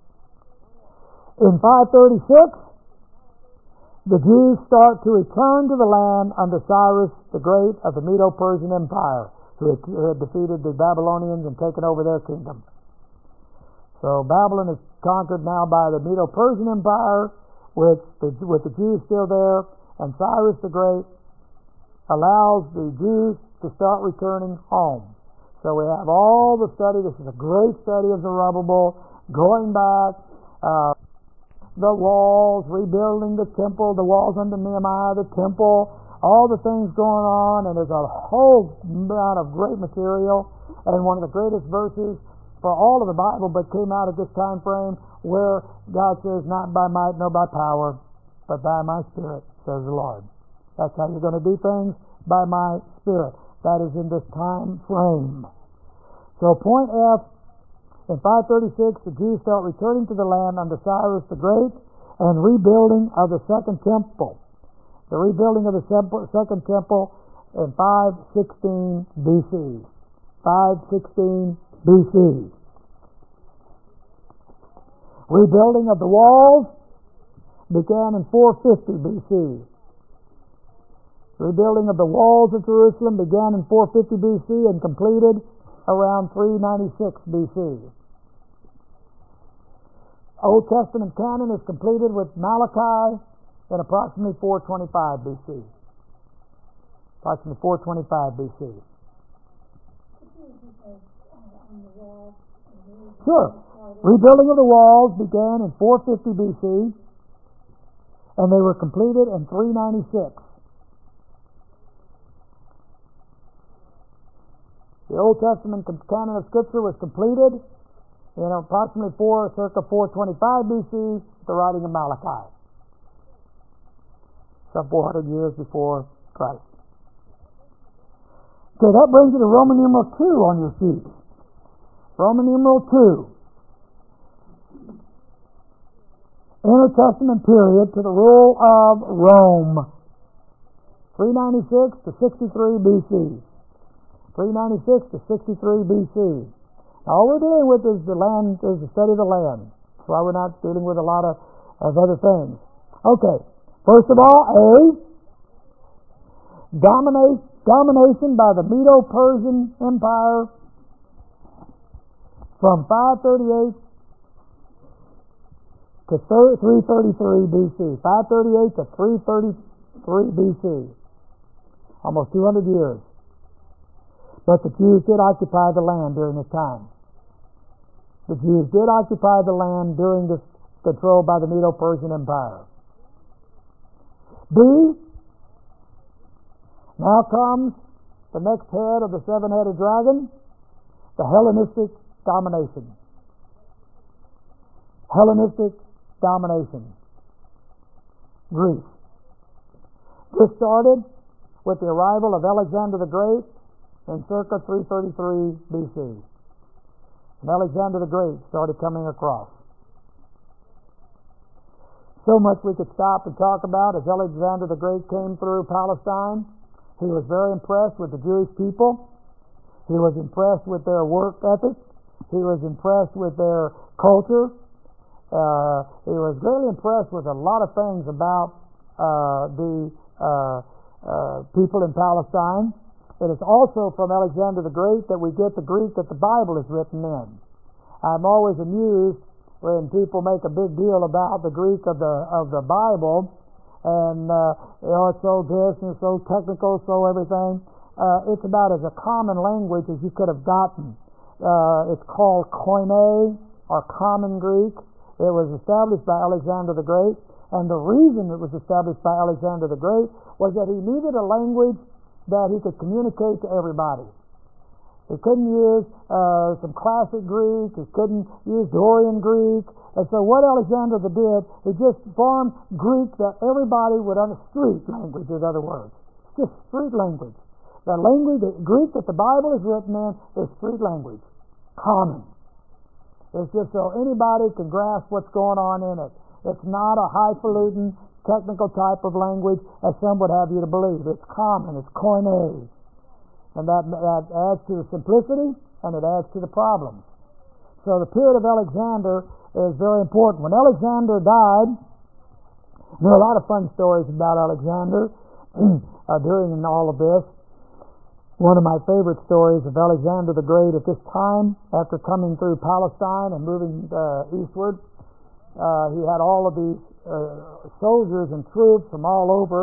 In five thirty-six, the Jews start to return to the land under Cyrus the Great of the Medo-Persian Empire, who had, who had defeated the Babylonians and taken over their kingdom. So Babylon is conquered now by the Medo-Persian Empire, with the, with the Jews still there, and Cyrus the Great allows the Jews to start returning home. So we have all the study. This is a great study of Zerubbabel, going back, uh, the walls, rebuilding the temple, the walls under Nehemiah, the temple, all the things going on, and there's a whole amount of great material. And one of the greatest verses for all of the Bible, but came out at this time frame, where God says, "Not by might nor by power, but by my Spirit, says the Lord." That's how you're going to do things, by my Spirit. That is in this time frame. So point F, in five thirty-six, the Jews start returning to the land under Cyrus the Great and rebuilding of the second temple. The rebuilding of the second temple in five sixteen B C. five sixteen B C. Rebuilding of the walls began in four fifty B C. Rebuilding of the walls of Jerusalem began in four fifty B C and completed around three ninety-six B C. Old Testament canon is completed with Malachi in approximately four twenty-five B C. Approximately four twenty-five B C. Sure. Rebuilding of the walls began in four fifty B C and they were completed in three ninety-six. The Old Testament canon of Scripture was completed in approximately four, circa four twenty-five B C, the writing of Malachi, some four hundred years before Christ. Okay, that brings you to Roman numeral two on your sheet. Roman numeral two. Intertestament period to the rule of Rome. three ninety-six to sixty-three B C. three ninety-six to sixty-three B C. Now, all we're dealing with is the land, is the study of the land. That's why we're not dealing with a lot of, of other things. Okay, first of all, A, dominate, domination by the Medo-Persian Empire from five thirty-eight to three thirty-three B C. five thirty-eight to three thirty-three B C. Almost two hundred years. But the Jews did occupy the land during this time. The Jews did occupy the land during this control by the Medo-Persian Empire. B, now comes the next head of the seven-headed dragon, the Hellenistic domination. Hellenistic domination. Greece. This started with the arrival of Alexander the Great in circa three thirty-three B C. And Alexander the Great started coming across. So much we could stop and talk about as Alexander the Great came through Palestine. He was very impressed with the Jewish people. He was impressed with their work ethic. He was impressed with their culture. Uh, he was greatly impressed with a lot of things about uh, the uh, uh, people in Palestine. It is also from Alexander the Great that we get the Greek that the Bible is written in. I'm always amused when people make a big deal about the Greek of the of the Bible, and uh, you know, it's so this and it's so technical, so everything. Uh, it's about as a common language as you could have gotten. Uh, it's called Koine, or Common Greek. It was established by Alexander the Great, and the reason it was established by Alexander the Great was that he needed a language that he could communicate to everybody. He couldn't use uh, some classic Greek. He couldn't use Dorian Greek. And so what Alexander did, he just formed Greek that everybody would understand. Street language, in other words. It's just street language. The language, the Greek that the Bible is written in, is street language. Common. It's just so anybody can grasp what's going on in it. It's not a highfalutin, technical type of language as some would have you to believe. It's common. It's koine. And that, that adds to the simplicity and it adds to the problems. So the period of Alexander is very important. When Alexander died, there are a lot of fun stories about Alexander uh, during all of this. One of my favorite stories of Alexander the Great at this time, after coming through Palestine and moving uh, eastward, uh, he had all of these uh, soldiers and troops from all over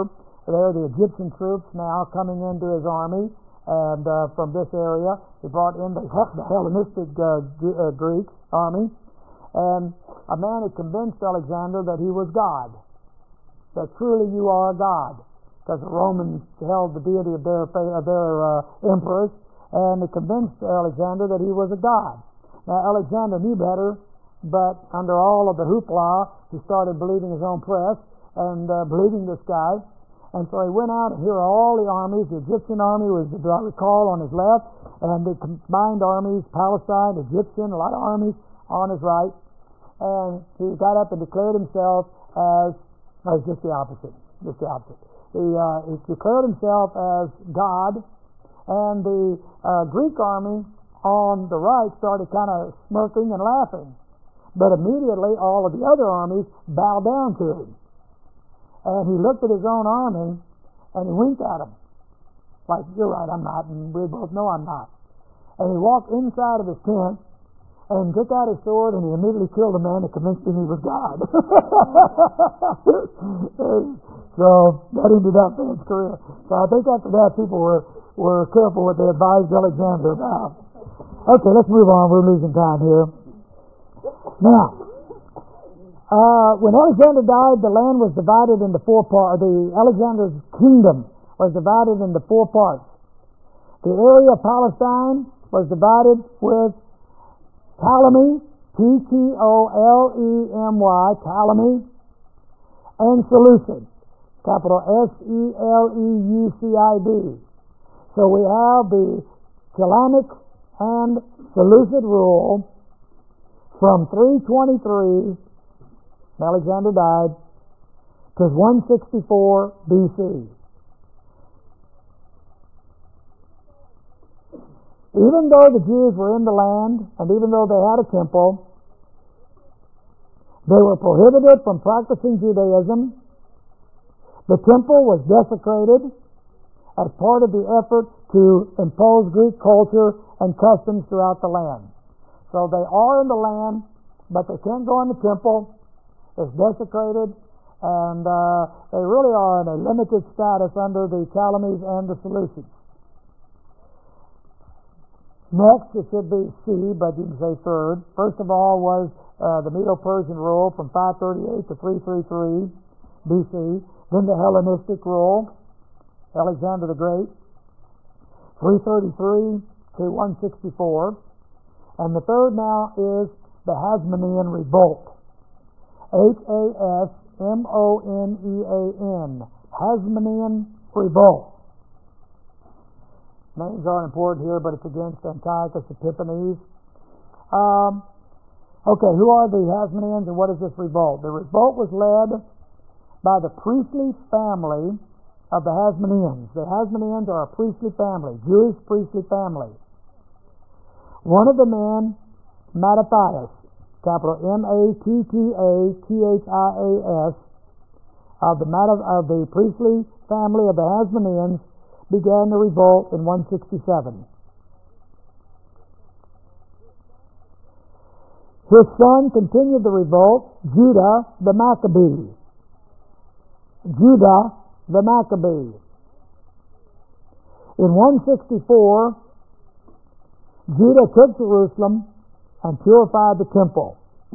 there the Egyptian troops now coming into his army, and uh, from this area he brought in the, the Hellenistic uh, G- uh, Greek army, and a man had convinced Alexander that he was God, that truly you are a God, because the Romans held the deity of their, of their uh, emperors, and it convinced Alexander that he was a God. Now Alexander knew better, but under all of the hoopla, he started believing his own press and uh, believing this guy. And so he went out, and here are all the armies. The Egyptian army was, do I recall, on his left, and the combined armies, Palestine, Egyptian, a lot of armies on his right. And he got up and declared himself as, no, just the opposite, just the opposite. He, uh, he declared himself as God, and the uh, Greek army on the right started kind of smirking and laughing. But immediately all of the other armies bowed down to him. And he looked at his own army, and he winked at them. Like, you're right, I'm not, and we both know I'm not. And he walked inside of his tent, and took out his sword, and he immediately killed a man that convinced him he was God. So, that ended up in his career. So I think after that, people were, were careful what they advised Alexander about. Okay, let's move on. We're losing time here. Now, Uh, when Alexander died, the land was divided into four parts. The Alexander's kingdom was divided into four parts. The area of Palestine was divided with Ptolemy, P T O L E M Y, Ptolemy, and Seleucid, capital S E L E U C I D. So we have the Ptolemaic and Seleucid rule from three twenty-three. Alexander died, to one sixty-four B C. Even though the Jews were in the land, and even though they had a temple, they were prohibited from practicing Judaism. The temple was desecrated as part of the effort to impose Greek culture and customs throughout the land. So they are in the land, but they can't go in the temple. It's desecrated, and uh, they really are in a limited status under the Ptolemies and the Seleucids. Next, it should be C, but you can say third. First of all was uh, the Medo-Persian rule from five thirty-eight to three thirty-three B C. Then the Hellenistic rule, Alexander the Great, three thirty-three to one sixty-four. And the third now is the Hasmonean Revolt. H A S M O N E A N, Hasmonean Revolt. Names aren't important here, but it's against Antiochus Epiphanes. Um, okay, who are the Hasmoneans and what is this revolt? The revolt was led by the priestly family of the Hasmoneans. The Hasmoneans are a priestly family, Jewish priestly family. One of the men, Mattathias, capital M A T T A T H I A S, of the, of the priestly family of the Hasmoneans, began the revolt in one sixty-seven. His son continued the revolt, Judah the Maccabee. Judah the Maccabee. In one sixty-four, Judah took Jerusalem and purified the temple.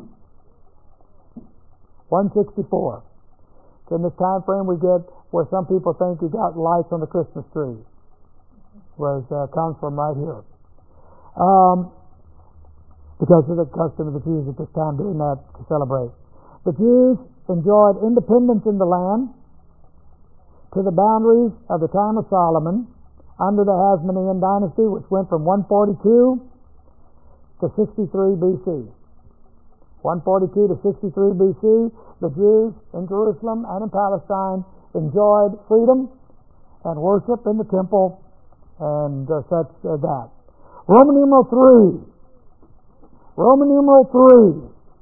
one sixty-four. So in this time frame we get where some people think you got lights on the Christmas tree. Was uh, comes from right here. Um, because of the custom of the Jews at this time doing that to celebrate. The Jews enjoyed independence in the land to the boundaries of the time of Solomon under the Hasmonean dynasty, which went from one forty-two to sixty-three B C. one forty-two to sixty-three B C, the Jews in Jerusalem and in Palestine enjoyed freedom and worship in the temple and uh, such uh, that. Roman numeral three. Roman numeral three.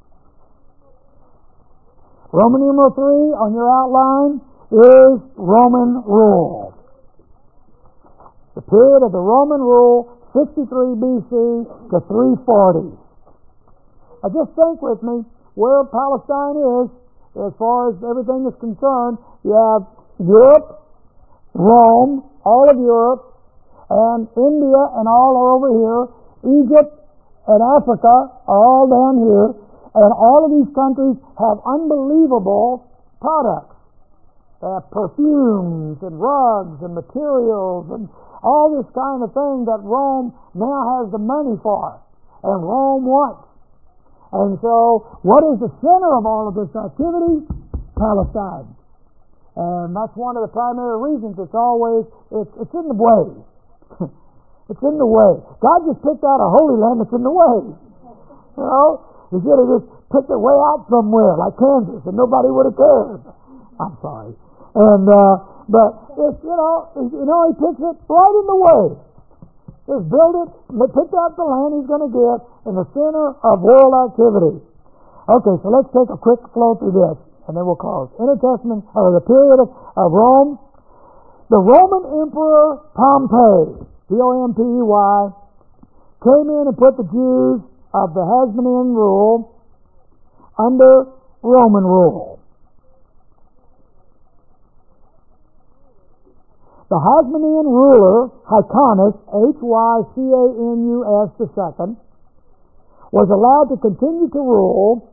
Roman numeral three on your outline is Roman rule. The period of the Roman rule, sixty-three B C to three forty. Now just think with me where Palestine is as far as everything is concerned. You have Europe Rome, all of Europe, and India and all are over here. Egypt and Africa are all down here. And all of these countries have unbelievable products. They have perfumes and rugs and materials and all this kind of thing that Rome now has the money for. And Rome wants. And so, what is the center of all of this activity? Palestine. And that's one of the primary reasons it's always, it's, it's in the way. It's in the way. God just picked out a holy land that's in the way. You know? He should have just picked it way out somewhere, like Kansas, and nobody would have cared. I'm sorry. And, uh, but, it's, you know, you know, he picks it right in the way. Just build it, pick out the land he's going to get in the center of world activity. Okay, so let's take a quick flow through this, and then we'll close. Intertestament, or the period of, of Rome. The Roman Emperor Pompey, P O M P E Y, came in and put the Jews of the Hasmonean rule under Roman rule. The Hasmonean ruler, Hyrcanus, H Y C A N U S the second, was allowed to continue to rule,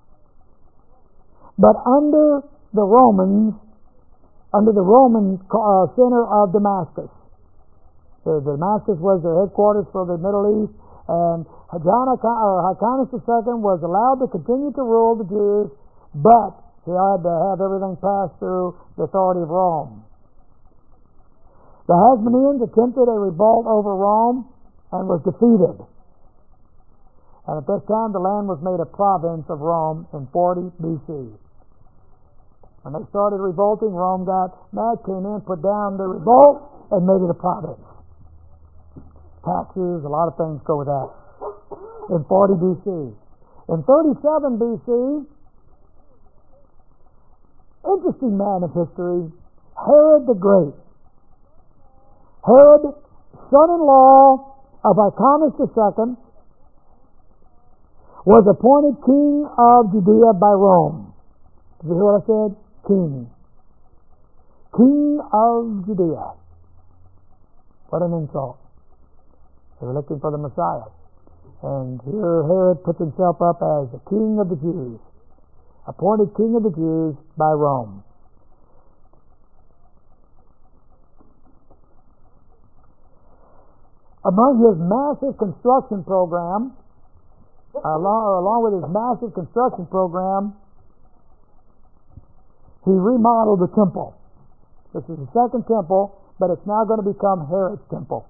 but under the Romans, under the Roman uh, center of Damascus. So Damascus was their headquarters for the Middle East, and Hyrcanus the second was allowed to continue to rule the Jews, but he had to have everything passed through the authority of Rome. The Hasmoneans attempted a revolt over Rome and was defeated. And at this time, the land was made a province of Rome in forty B C. When they started revolting, Rome got mad, came in, put down the revolt, and made it a province. Taxes, a lot of things go with that. In forty B C. In thirty-seven B C, interesting man of history, Herod the Great. Herod, son-in-law of Hyrcanus the second, was appointed king of Judea by Rome. Did you hear what I said? King. King of Judea. What an insult. They were looking for the Messiah. And here Herod puts himself up as the king of the Jews. Appointed king of the Jews by Rome. Among his massive construction program, along, along with his massive construction program, he remodeled the temple. This is the second temple, but it's now going to become Herod's temple.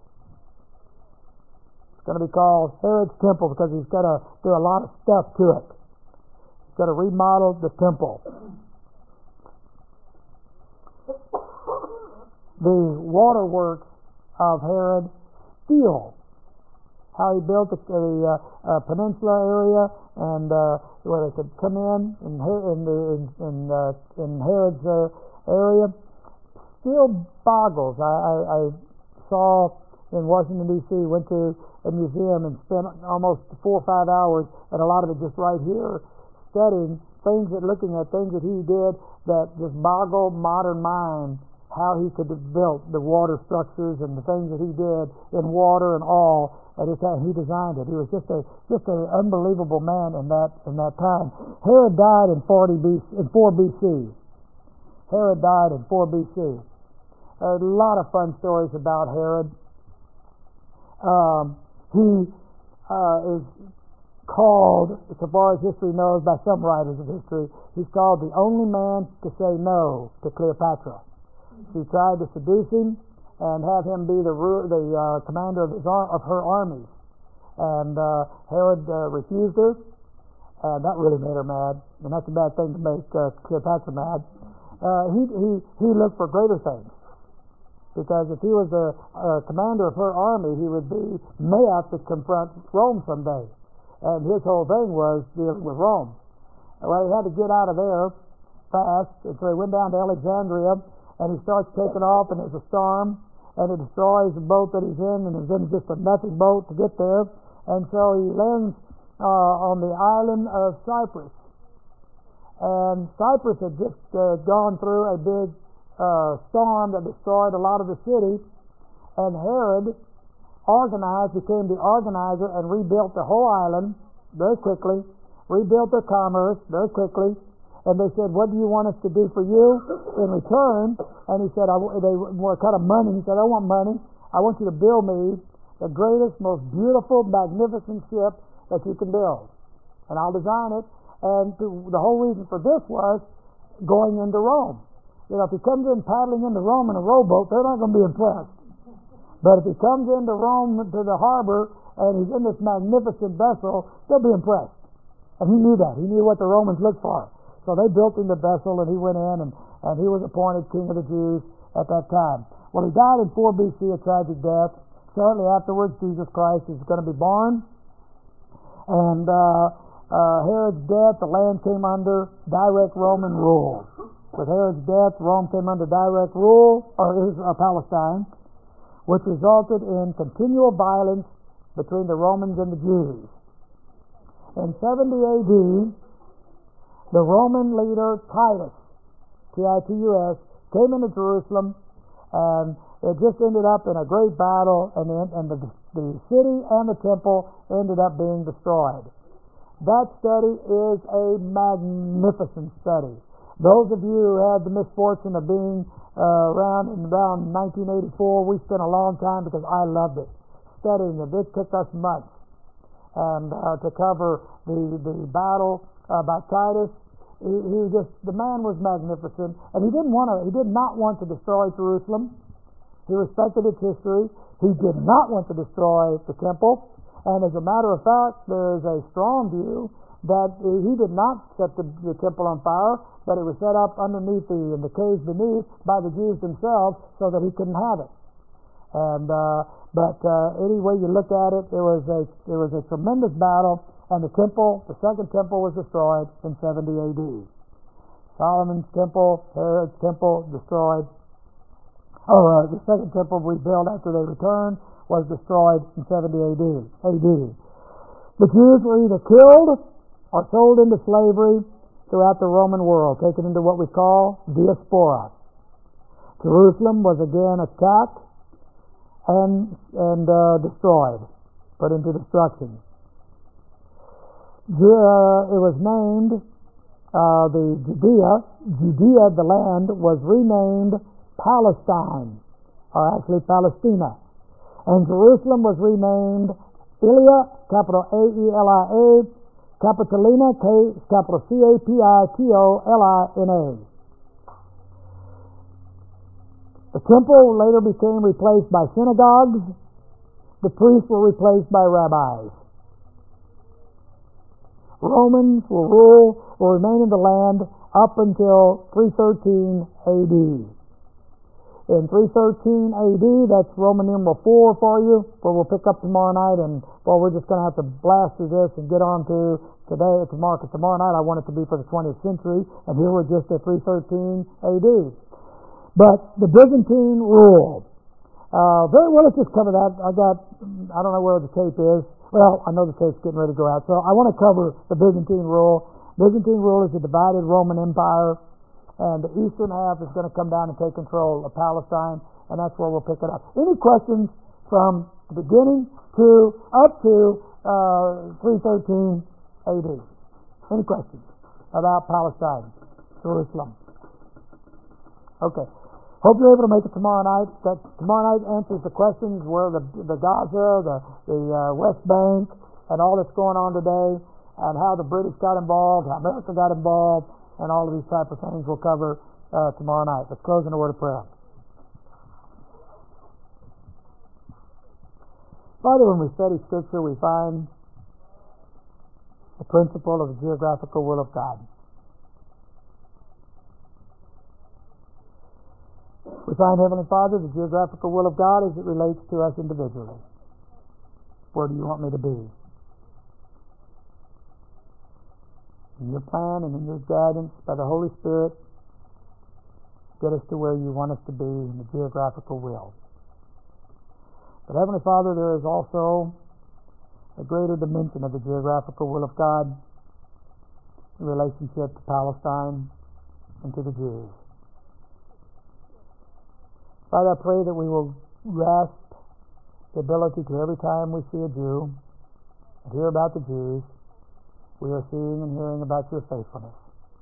It's going to be called Herod's temple because he's got to do a lot of stuff to it. He's got to remodel the temple. The waterworks of Herod steel. How he built the, the uh, uh, peninsula area, and uh, where they could come in in, in, the, in, in, uh, in Herod's uh, area, still boggles. I, I, I saw in Washington D C, went to a museum and spent almost four or five hours, and a lot of it just right here, studying things that, looking at things that he did that just boggle modern mind. How he could have built the water structures and the things that he did in water and all, and he designed it. He was just a just an unbelievable man in that in that time. Herod died in forty B C, in four B C. Herod died in four B C. A lot of fun stories about Herod. Um, he uh, is called, so far as history knows, by some writers of history, he's called the only man to say no to Cleopatra. She tried to seduce him and have him be the the uh, commander of his of her armies, and uh, Herod uh, refused her, and that really made her mad. And that's a bad thing to make uh, Cleopatra mad. Uh, he he he looked for greater things, because if he was the uh, commander of her army, he would be may have to confront Rome someday, and his whole thing was dealing with Rome. Well, he had to get out of there fast, and so he went down to Alexandria. And he starts taking off, and there's a storm, and it destroys the boat that he's in, and he's in just a nothing boat to get there. And so he lands uh, on the island of Cyprus. And Cyprus had just uh, gone through a big uh, storm that destroyed a lot of the city, and Herod organized, became the organizer, and rebuilt the whole island very quickly, rebuilt their commerce very quickly, and they said, what do you want us to do for you in return? And he said, I, they were kind of money. He said, I want money. I want you to build me the greatest, most beautiful, magnificent ship that you can build, and I'll design it. And the whole reason for this was going into Rome. You know, if he comes in paddling into Rome in a rowboat, they're not going to be impressed. But if he comes into Rome to the harbor and he's in this magnificent vessel, they'll be impressed. And he knew that. He knew what the Romans looked for. So they built him the vessel, and he went in, and, and he was appointed king of the Jews at that time. Well, he died in four B C, a tragic death. Shortly afterwards, Jesus Christ is going to be born. And uh, uh, Herod's death, the land came under direct Roman rule. With Herod's death, Rome came under direct rule, or is uh, Palestine, which resulted in continual violence between the Romans and the Jews. In seventy A D, the Roman leader Titus, T I T U S, came into Jerusalem, and it just ended up in a great battle, and the, and the, the city and the temple ended up being destroyed. That study is a magnificent study. Those of you who had the misfortune of being uh, around in around nineteen eighty-four, we spent a long time, because I loved it, studying it. It took us months and uh, to cover the the battle uh, by Titus. He, he just the man was magnificent, and he didn't want to. He did not want to destroy Jerusalem. He respected its history. He did not want to destroy the temple, and as a matter of fact, there is a strong view that he did not set the, the temple on fire, but it was set up underneath the in the caves beneath by the Jews themselves, so that he couldn't have it. And uh, but uh, any way you look at it, there was a there was a tremendous battle, and the temple, the second temple, was destroyed in seventy A D. Solomon's temple, Herod's temple, destroyed. Oh, uh, the second temple rebuilt after they returned was destroyed in seventy A D. A D. The Jews were either killed or sold into slavery throughout the Roman world, taken into what we call diaspora. Jerusalem was again attacked and and uh, destroyed, put into destruction. Uh, it was named uh, the Judea. Judea, the land, was renamed Palestine, or actually Palestina, and Jerusalem was renamed Ilia, capital A E L I A, Capitolina, capital C A P I T O L I N A. The temple later became replaced by synagogues. The priests were replaced by rabbis. Romans will rule, will remain in the land up until three thirteen A D. In three thirteen A D, that's Roman numeral four for you, where we'll pick up tomorrow night, and well, we're just going to have to blast through this and get on to today, tomorrow, because tomorrow night I want it to be for the twentieth century, and here we're just at three thirteen A D. But the Byzantine rule, uh, very well, let's just cover that. I got, I don't know where the tape is. Well, I know the tape's getting ready to go out, so I want to cover the Byzantine rule. Byzantine rule is a divided Roman Empire, and the eastern half is going to come down and take control of Palestine, and that's where we'll pick it up. Any questions from the beginning to up to uh, three thirteen A D? Any questions about Palestine, Jerusalem? Okay. Hope you're able to make it tomorrow night. That tomorrow night answers the questions where the the Gaza, the the uh, West Bank, and all that's going on today, and how the British got involved, how America got involved, and all of these type of things we'll cover uh, tomorrow night. Let's close in a word of prayer. Father, when we study Scripture, we find the principle of the geographical will of God. We find, Heavenly Father, the geographical will of God as it relates to us individually. Where do you want me to be? In your plan and in your guidance by the Holy Spirit, get us to where you want us to be in the geographical will. But Heavenly Father, there is also a greater dimension of the geographical will of God in relationship to Palestine and to the Jews. Father, I pray that we will grasp the ability to, every time we see a Jew and hear about the Jews, we are seeing and hearing about your faithfulness.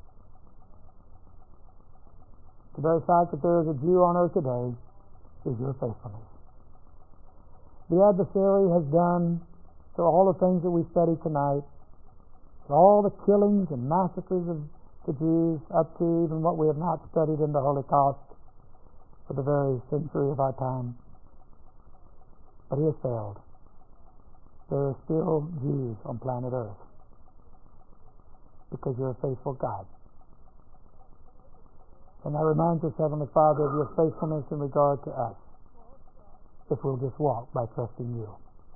The very fact that there is a Jew on earth today is your faithfulness. The adversary has done, through all the things that we studied tonight, through all the killings and massacres of the Jews, up to even what we have not studied in the Holocaust for the very century of our time. But he has failed. There are still Jews on planet Earth because you're a faithful God. And I remind us, Heavenly Father, of your faithfulness in regard to us, if we'll just walk by trusting you.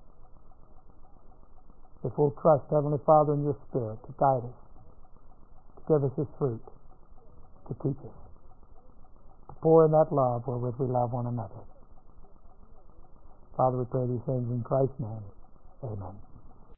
If we'll trust, Heavenly Father, in your Spirit to guide us, to give us his fruit, to teach us, to pour in that love wherewith we love one another. Father, we pray these things in Christ's name. Amen.